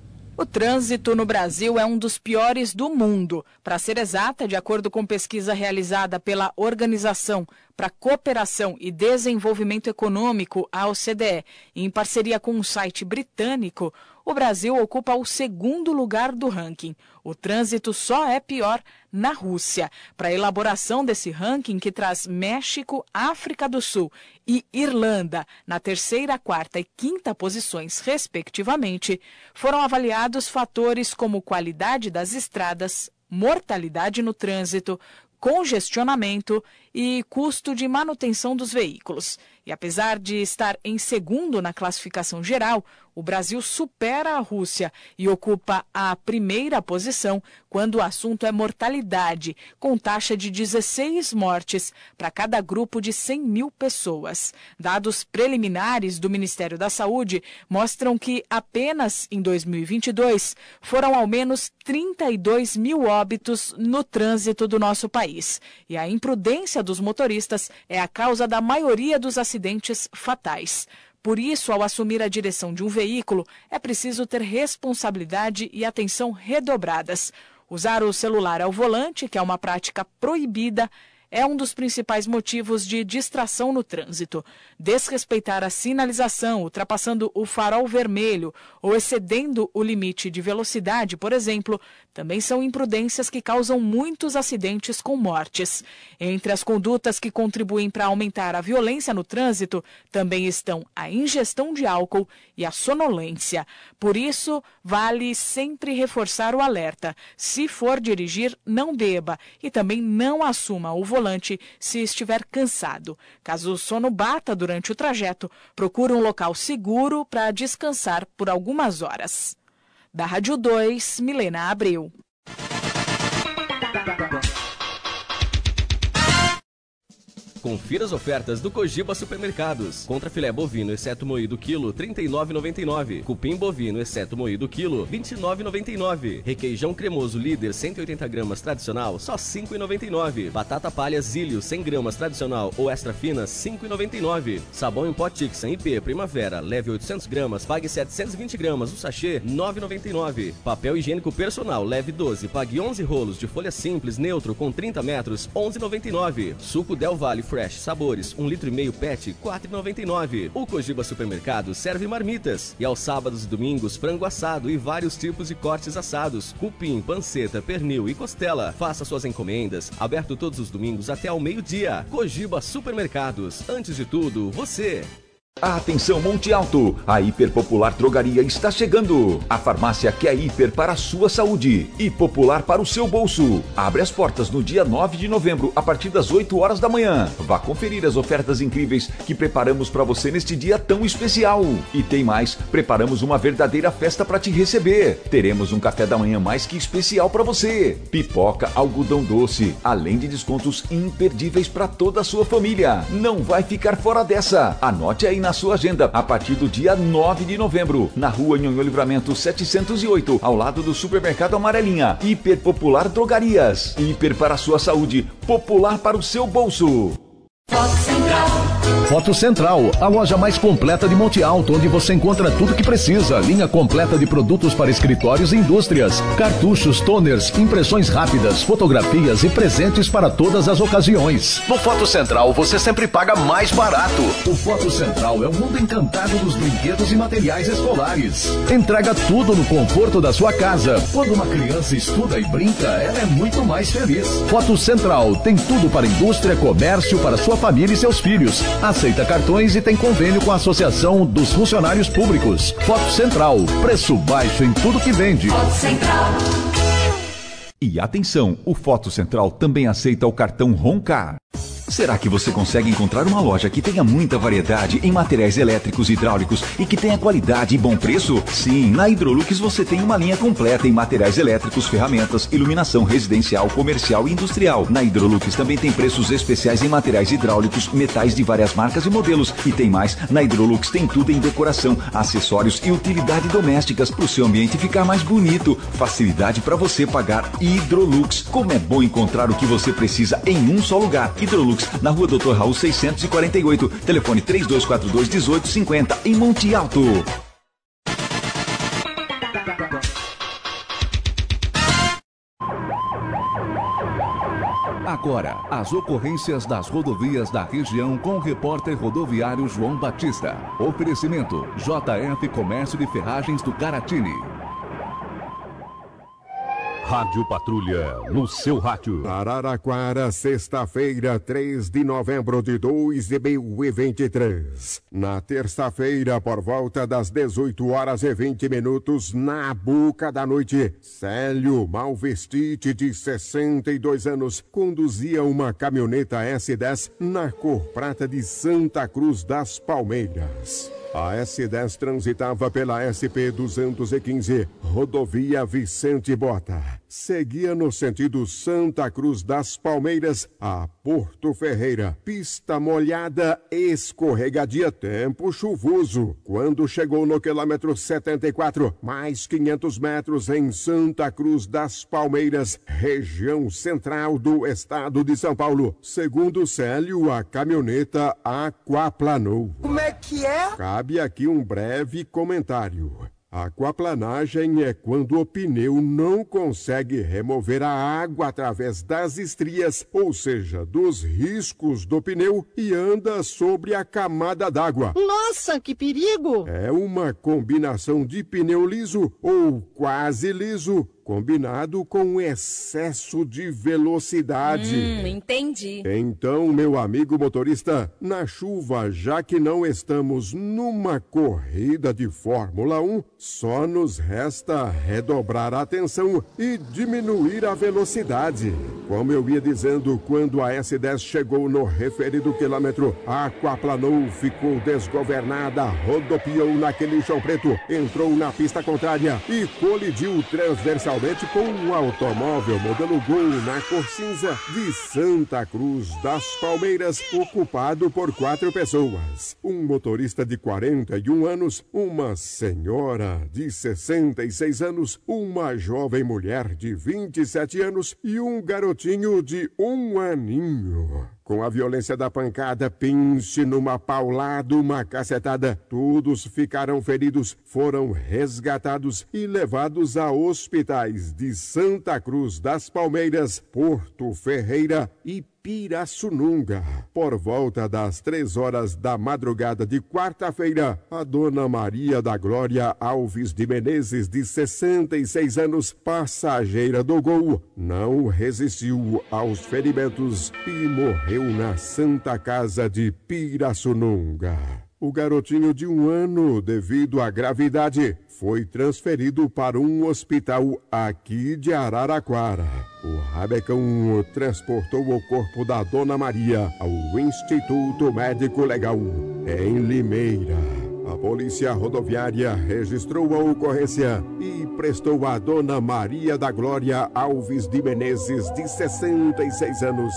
O trânsito no Brasil é um dos piores do mundo. Para ser exata, de acordo com pesquisa realizada pela Organização para a Cooperação e Desenvolvimento Econômico, a O C D E, em parceria com um site britânico, o Brasil ocupa o segundo lugar do ranking. O trânsito só é pior na Rússia. Para a elaboração desse ranking, que traz México, África do Sul e Irlanda na terceira, quarta e quinta posições, respectivamente, foram avaliados fatores como qualidade das estradas, mortalidade no trânsito, congestionamento e custo de manutenção dos veículos. E apesar de estar em segundo na classificação geral, o Brasil supera a Rússia e ocupa a primeira posição quando o assunto é mortalidade, com taxa de dezesseis mortes para cada grupo de cem mil pessoas. Dados preliminares do Ministério da Saúde mostram que apenas em dois mil e vinte e dois foram ao menos trinta e dois mil óbitos no trânsito do nosso país. E a imprudência dos motoristas é a causa da maioria dos acidentes fatais. Por isso, ao assumir a direção de um veículo, é preciso ter responsabilidade e atenção redobradas. Usar o celular ao volante, que é uma prática proibida, é um dos principais motivos de distração no trânsito. Desrespeitar a sinalização, ultrapassando o farol vermelho ou excedendo o limite de velocidade, por exemplo, também são imprudências que causam muitos acidentes com mortes. Entre as condutas que contribuem para aumentar a violência no trânsito, também estão a ingestão de álcool e a sonolência. Por isso, vale sempre reforçar o alerta. Se for dirigir, não beba e também não assuma o volante se estiver cansado. Caso o sono bata durante o trajeto, procure um local seguro para descansar por algumas horas. Da Rádio dois, Milena Abreu. Confira as ofertas do Cogiba Supermercados. Contra filé bovino, exceto moído quilo, trinta e nove reais e noventa e nove centavos. Cupim bovino, exceto moído quilo, vinte e nove reais e noventa e nove centavos. Requeijão cremoso líder, cento e oitenta gramas tradicional, só cinco reais e noventa e nove centavos. Batata palha Zílio, cem gramas tradicional ou extra fina, cinco reais e noventa e nove centavos. Sabão em pó Tixan I P Primavera, leve oitocentos gramas, pague setecentos e vinte gramas. O sachê, nove reais e noventa e nove centavos. Papel higiênico personal, leve doze, pague onze rolos de folha simples neutro com trinta metros, onze reais e noventa e nove centavos. Suco Del Valle Fresh Sabores, um litro e meio pet, quatro reais e noventa e nove centavos. O Cogiba Supermercado serve marmitas. E aos sábados e domingos, frango assado e vários tipos de cortes assados, cupim, panceta, pernil e costela. Faça suas encomendas. Aberto todos os domingos até ao meio-dia. Cogiba Supermercados. Antes de tudo, você... Atenção Monte Alto, a Hiper Popular Drogaria está chegando. A farmácia que é hiper para a sua saúde e popular para o seu bolso. Abre as portas no dia nove de novembro, a partir das oito horas da manhã. Vá conferir as ofertas incríveis que preparamos para você neste dia tão especial. E tem mais, preparamos uma verdadeira festa para te receber. Teremos um café da manhã mais que especial para você. Pipoca, algodão doce, além de descontos imperdíveis para toda a sua família. Não vai ficar fora dessa. Anote aí na sua agenda, a partir do dia nove de novembro, na rua Nhonhô Livramento setecentos e oito, ao lado do Supermercado Amarelinha. Hiper Popular Drogarias. Hiper para a sua saúde, popular para o seu bolso. Foto Central. Foto Central, a loja mais completa de Monte Alto, onde você encontra tudo que precisa. Linha completa de produtos para escritórios e indústrias. Cartuchos, toners, impressões rápidas, fotografias e presentes para todas as ocasiões. No Foto Central, você sempre paga mais barato. O Foto Central é o mundo encantado dos brinquedos e materiais escolares. Entrega tudo no conforto da sua casa. Quando uma criança estuda e brinca, ela é muito mais feliz. Foto Central tem tudo para indústria, comércio, para sua família e seus filhos. Aceita cartões e tem convênio com a Associação dos Funcionários Públicos. Foto Central, preço baixo em tudo que vende. Foto Central. E atenção, o Foto Central também aceita o cartão Roncar. Será que você consegue encontrar uma loja que tenha muita variedade em materiais elétricos e hidráulicos e que tenha qualidade e bom preço? Sim, na Hidrolux você tem uma linha completa em materiais elétricos, ferramentas, iluminação residencial, comercial e industrial. Na Hidrolux também tem preços especiais em materiais hidráulicos, metais de várias marcas e modelos. E tem mais, na Hidrolux tem tudo em decoração, acessórios e utilidade domésticas para o seu ambiente ficar mais bonito. Facilidade para você pagar. Hidrolux. Como é bom encontrar o que você precisa em um só lugar. Hidrolux, na rua doutor Raul seiscentos e quarenta e oito, telefone três dois quatro dois, um oito cinco zero, em Monte Alto. Agora, as ocorrências das rodovias da região com o repórter rodoviário João Batista. Oferecimento J F Comércio de Ferragens do Caratini. Rádio Patrulha, no seu rádio. Araraquara, sexta-feira, três de novembro de dois mil e vinte e três. Na terça-feira, por volta das dezoito horas e vinte minutos, na boca da noite, Célio Malvestite, de sessenta e dois anos, conduzia uma caminhoneta S dez na cor prata de Santa Cruz das Palmeiras. A S dez transitava pela S P duzentos e quinze, rodovia Vicente Bota. Seguia no sentido Santa Cruz das Palmeiras a Porto Ferreira. Pista molhada, escorregadia, tempo chuvoso. Quando chegou no quilômetro setenta e quatro, mais quinhentos metros em Santa Cruz das Palmeiras, região central do estado de São Paulo. Segundo Célio, a caminhoneta aquaplanou. Como é que é? Cabe aqui um breve comentário. Aquaplanagem é quando o pneu não consegue remover a água através das estrias, ou seja, dos riscos do pneu, e anda sobre a camada d'água. Nossa, que perigo! É uma combinação de pneu liso ou quase liso, combinado com excesso de velocidade. Hum, entendi. Então, meu amigo motorista, na chuva, já que não estamos numa corrida de Fórmula um, só nos resta redobrar a atenção e diminuir a velocidade. Como eu ia dizendo, quando a S dez chegou no referido quilômetro, aquaplanou, ficou desgovernada, rodopiou naquele chão preto, entrou na pista contrária e colidiu transversalmente com um automóvel modelo Gol na cor cinza de Santa Cruz das Palmeiras, ocupado por quatro pessoas. Um motorista de quarenta e um anos, uma senhora de sessenta e seis anos, uma jovem mulher de vinte e sete anos e um garotinho de um aninho. Com a violência da pancada, pense numa paulada, uma cacetada. Todos ficaram feridos, foram resgatados e levados a hospitais de Santa Cruz das Palmeiras, Porto Ferreira e Pirassununga. Por volta das três horas da madrugada de quarta-feira, a dona Maria da Glória Alves de Menezes, de sessenta e seis anos, passageira do Gol, não resistiu aos ferimentos e morreu na Santa Casa de Pirassununga. O garotinho de um ano, devido à gravidade, foi transferido para um hospital aqui de Araraquara. O Rabecão transportou o corpo da Dona Maria ao Instituto Médico Legal, em Limeira. A polícia rodoviária registrou a ocorrência e prestou à Dona Maria da Glória Alves de Menezes, de sessenta e seis anos,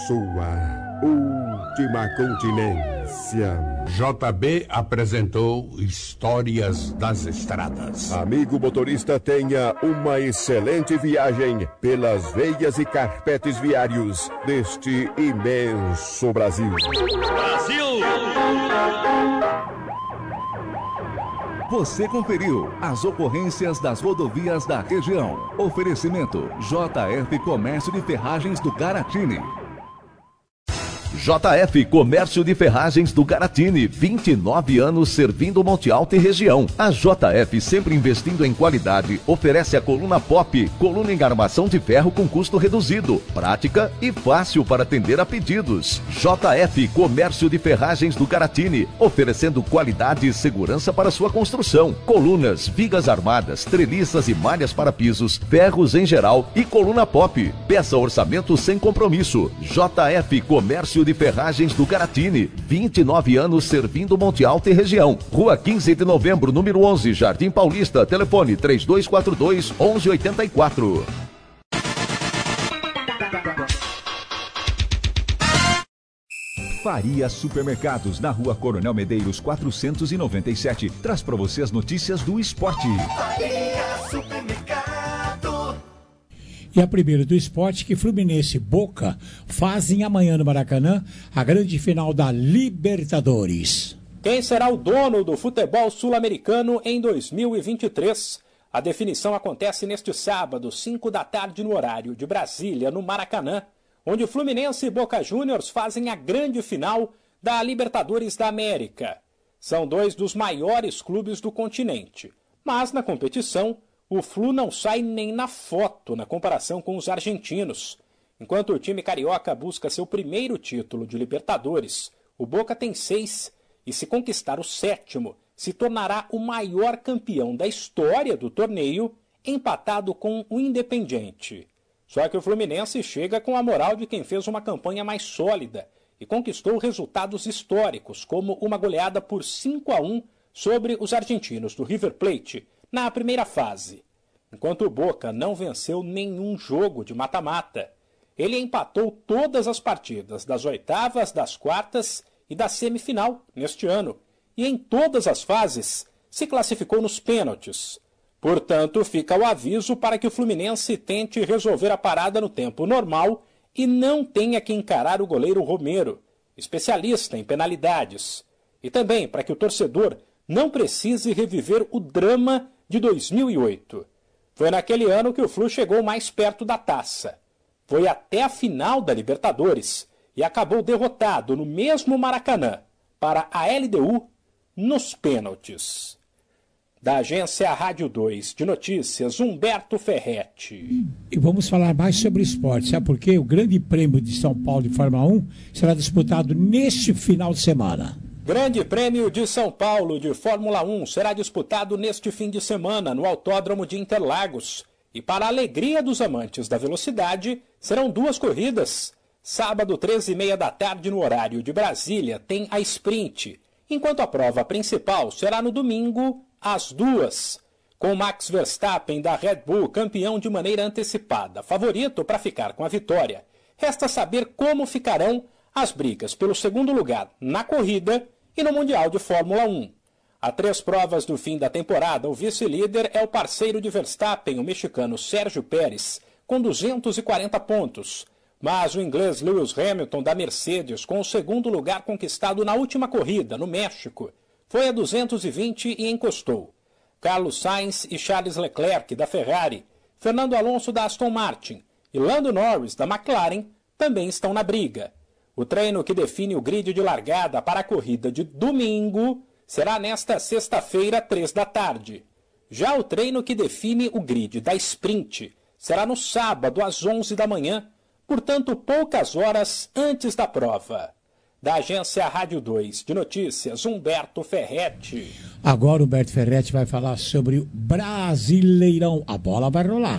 sua última continência. J B apresentou Histórias das Estradas. Amigo motorista, tenha uma excelente viagem pelas veias e carpetes viários deste imenso Brasil. Brasil! Você conferiu as ocorrências das rodovias da região. Oferecimento J F Comércio de Ferragens do Garatini. J F Comércio de Ferragens do Garatini, vinte e nove anos servindo Monte Alto e região. A J F, sempre investindo em qualidade, oferece a coluna Pop, coluna em armação de ferro com custo reduzido, prática e fácil para atender a pedidos. J F Comércio de Ferragens do Garatini, oferecendo qualidade e segurança para sua construção. Colunas, vigas armadas, treliças e malhas para pisos, ferros em geral e coluna Pop. Peça orçamento sem compromisso. J F Comércio de Ferragens do Garatini, vinte e nove anos servindo Monte Alto e região. Rua quinze de novembro, número onze, Jardim Paulista. Telefone três dois quatro dois, onze oitenta e quatro. Faria Supermercados, na Rua Coronel Medeiros quatrocentos e noventa e sete. Traz para você as notícias do esporte. Faria Supermercado. E a primeira do esporte, que Fluminense e Boca fazem amanhã no Maracanã a grande final da Libertadores. Quem será o dono do futebol sul-americano em dois mil e vinte e três? A definição acontece neste sábado, cinco da tarde, no horário de Brasília, no Maracanã, onde Fluminense e Boca Juniors fazem a grande final da Libertadores da América. São dois dos maiores clubes do continente, mas na competição o Flu não sai nem na foto na comparação com os argentinos. Enquanto o time carioca busca seu primeiro título de Libertadores, o Boca tem seis, e se conquistar o sétimo, se tornará o maior campeão da história do torneio, empatado com o Independiente. Só que o Fluminense chega com a moral de quem fez uma campanha mais sólida e conquistou resultados históricos, como uma goleada por cinco a um sobre os argentinos do River Plate, na primeira fase. Enquanto o Boca não venceu nenhum jogo de mata-mata, ele empatou todas as partidas das oitavas, das quartas e da semifinal neste ano, e em todas as fases se classificou nos pênaltis. Portanto, fica o aviso para que o Fluminense tente resolver a parada no tempo normal e não tenha que encarar o goleiro Romero, especialista em penalidades. E também para que o torcedor não precise reviver o drama de dois mil e oito. Foi naquele ano que o Flu chegou mais perto da taça. Foi até a final da Libertadores e acabou derrotado no mesmo Maracanã para a L D U nos pênaltis. Da agência Rádio dois de Notícias, Humberto Ferretti. E vamos falar mais sobre esporte, sabe por quê? O Grande Prêmio de São Paulo de Fórmula um será disputado neste final de semana. Grande Prêmio de São Paulo de Fórmula um será disputado neste fim de semana no Autódromo de Interlagos. E para a alegria dos amantes da velocidade, serão duas corridas. Sábado, treze e meia da tarde, no horário de Brasília, tem a sprint, enquanto a prova principal será no domingo, às duas, com Max Verstappen da Red Bull campeão de maneira antecipada, favorito para ficar com a vitória. Resta saber como ficarão as brigas pelo segundo lugar na corrida e no Mundial de Fórmula um. A três provas do fim da temporada, o vice-líder é o parceiro de Verstappen, o mexicano Sérgio Pérez, com duzentos e quarenta pontos. Mas o inglês Lewis Hamilton da Mercedes, com o segundo lugar conquistado na última corrida, no México, foi a duzentos e vinte e encostou. Carlos Sainz e Charles Leclerc da Ferrari, Fernando Alonso da Aston Martin e Lando Norris da McLaren também estão na briga. O treino que define o grid de largada para a corrida de domingo será nesta sexta-feira, três da tarde. Já o treino que define o grid da sprint será no sábado, às onze da manhã, portanto, poucas horas antes da prova. Da agência Rádio dois de Notícias, Humberto Ferretti. Agora o Humberto Ferretti vai falar sobre o Brasileirão. A bola vai rolar.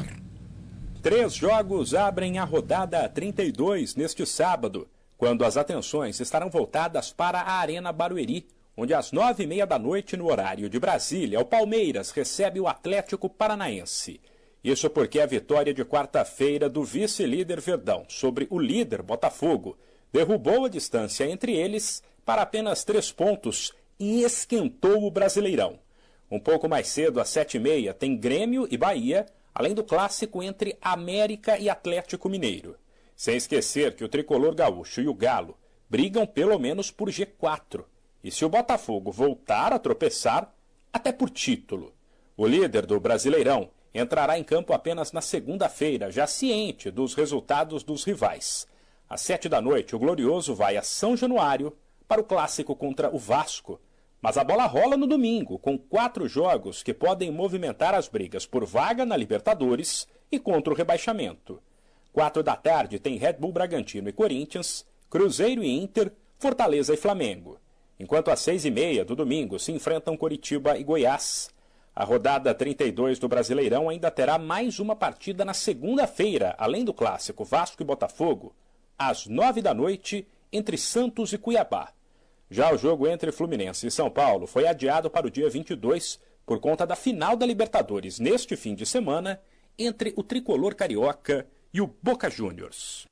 Três jogos abrem a rodada trinta e dois neste sábado, quando as atenções estarão voltadas para a Arena Barueri, onde às nove e meia da noite, no horário de Brasília, o Palmeiras recebe o Atlético Paranaense. Isso porque a vitória de quarta-feira do vice-líder Verdão sobre o líder Botafogo derrubou a distância entre eles para apenas três pontos e esquentou o Brasileirão. Um pouco mais cedo, às sete e meia, tem Grêmio e Bahia, além do clássico entre América e Atlético Mineiro. Sem esquecer que o tricolor gaúcho e o Galo brigam pelo menos por G quatro. E se o Botafogo voltar a tropeçar, até por título. O líder do Brasileirão entrará em campo apenas na segunda-feira, já ciente dos resultados dos rivais. Às sete da noite, o Glorioso vai a São Januário para o clássico contra o Vasco. Mas a bola rola no domingo, com quatro jogos que podem movimentar as brigas por vaga na Libertadores e contra o rebaixamento. Quatro da tarde tem Red Bull Bragantino e Corinthians, Cruzeiro e Inter, Fortaleza e Flamengo. Enquanto às seis e meia do domingo se enfrentam Coritiba e Goiás. A rodada trinta e dois do Brasileirão ainda terá mais uma partida na segunda-feira, além do clássico Vasco e Botafogo, às nove da noite, entre Santos e Cuiabá. Já o jogo entre Fluminense e São Paulo foi adiado para o dia vinte e dois por conta da final da Libertadores neste fim de semana entre o tricolor carioca e o Boca Juniors.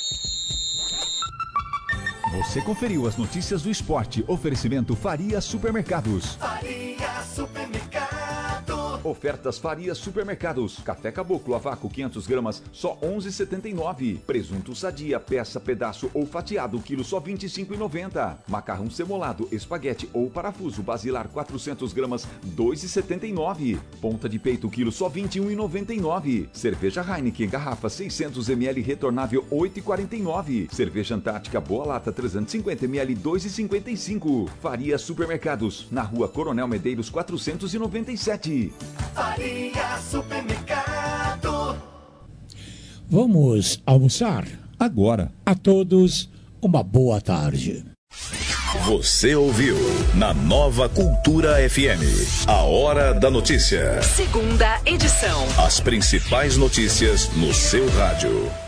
Você conferiu as notícias do esporte. Oferecimento Faria Supermercados. Faria Supermercado. Ofertas Faria Supermercados. Café Caboclo a vácuo quinhentas gramas, só onze reais e setenta e nove centavos. Presunto Sadia, peça, pedaço ou fatiado, quilo só vinte e cinco reais e noventa centavos. Macarrão semolado, espaguete ou parafuso basilar quatrocentas gramas, dois reais e setenta e nove centavos. Ponta de peito, quilo só vinte e um reais e noventa e nove centavos. Cerveja Heineken, garrafa seiscentos mililitros retornável, oito reais e quarenta e nove centavos. Cerveja Antártica Boa Lata trezentos e cinquenta mililitros, dois reais e cinquenta e cinco centavos. Faria Supermercados, na rua Coronel Medeiros quatrocentos e noventa e sete. Faria Supermercado. Vamos almoçar? Agora. A todos, uma boa tarde. Você ouviu na Nova Cultura F M, a Hora da Notícia. Segunda edição. As principais notícias no seu rádio.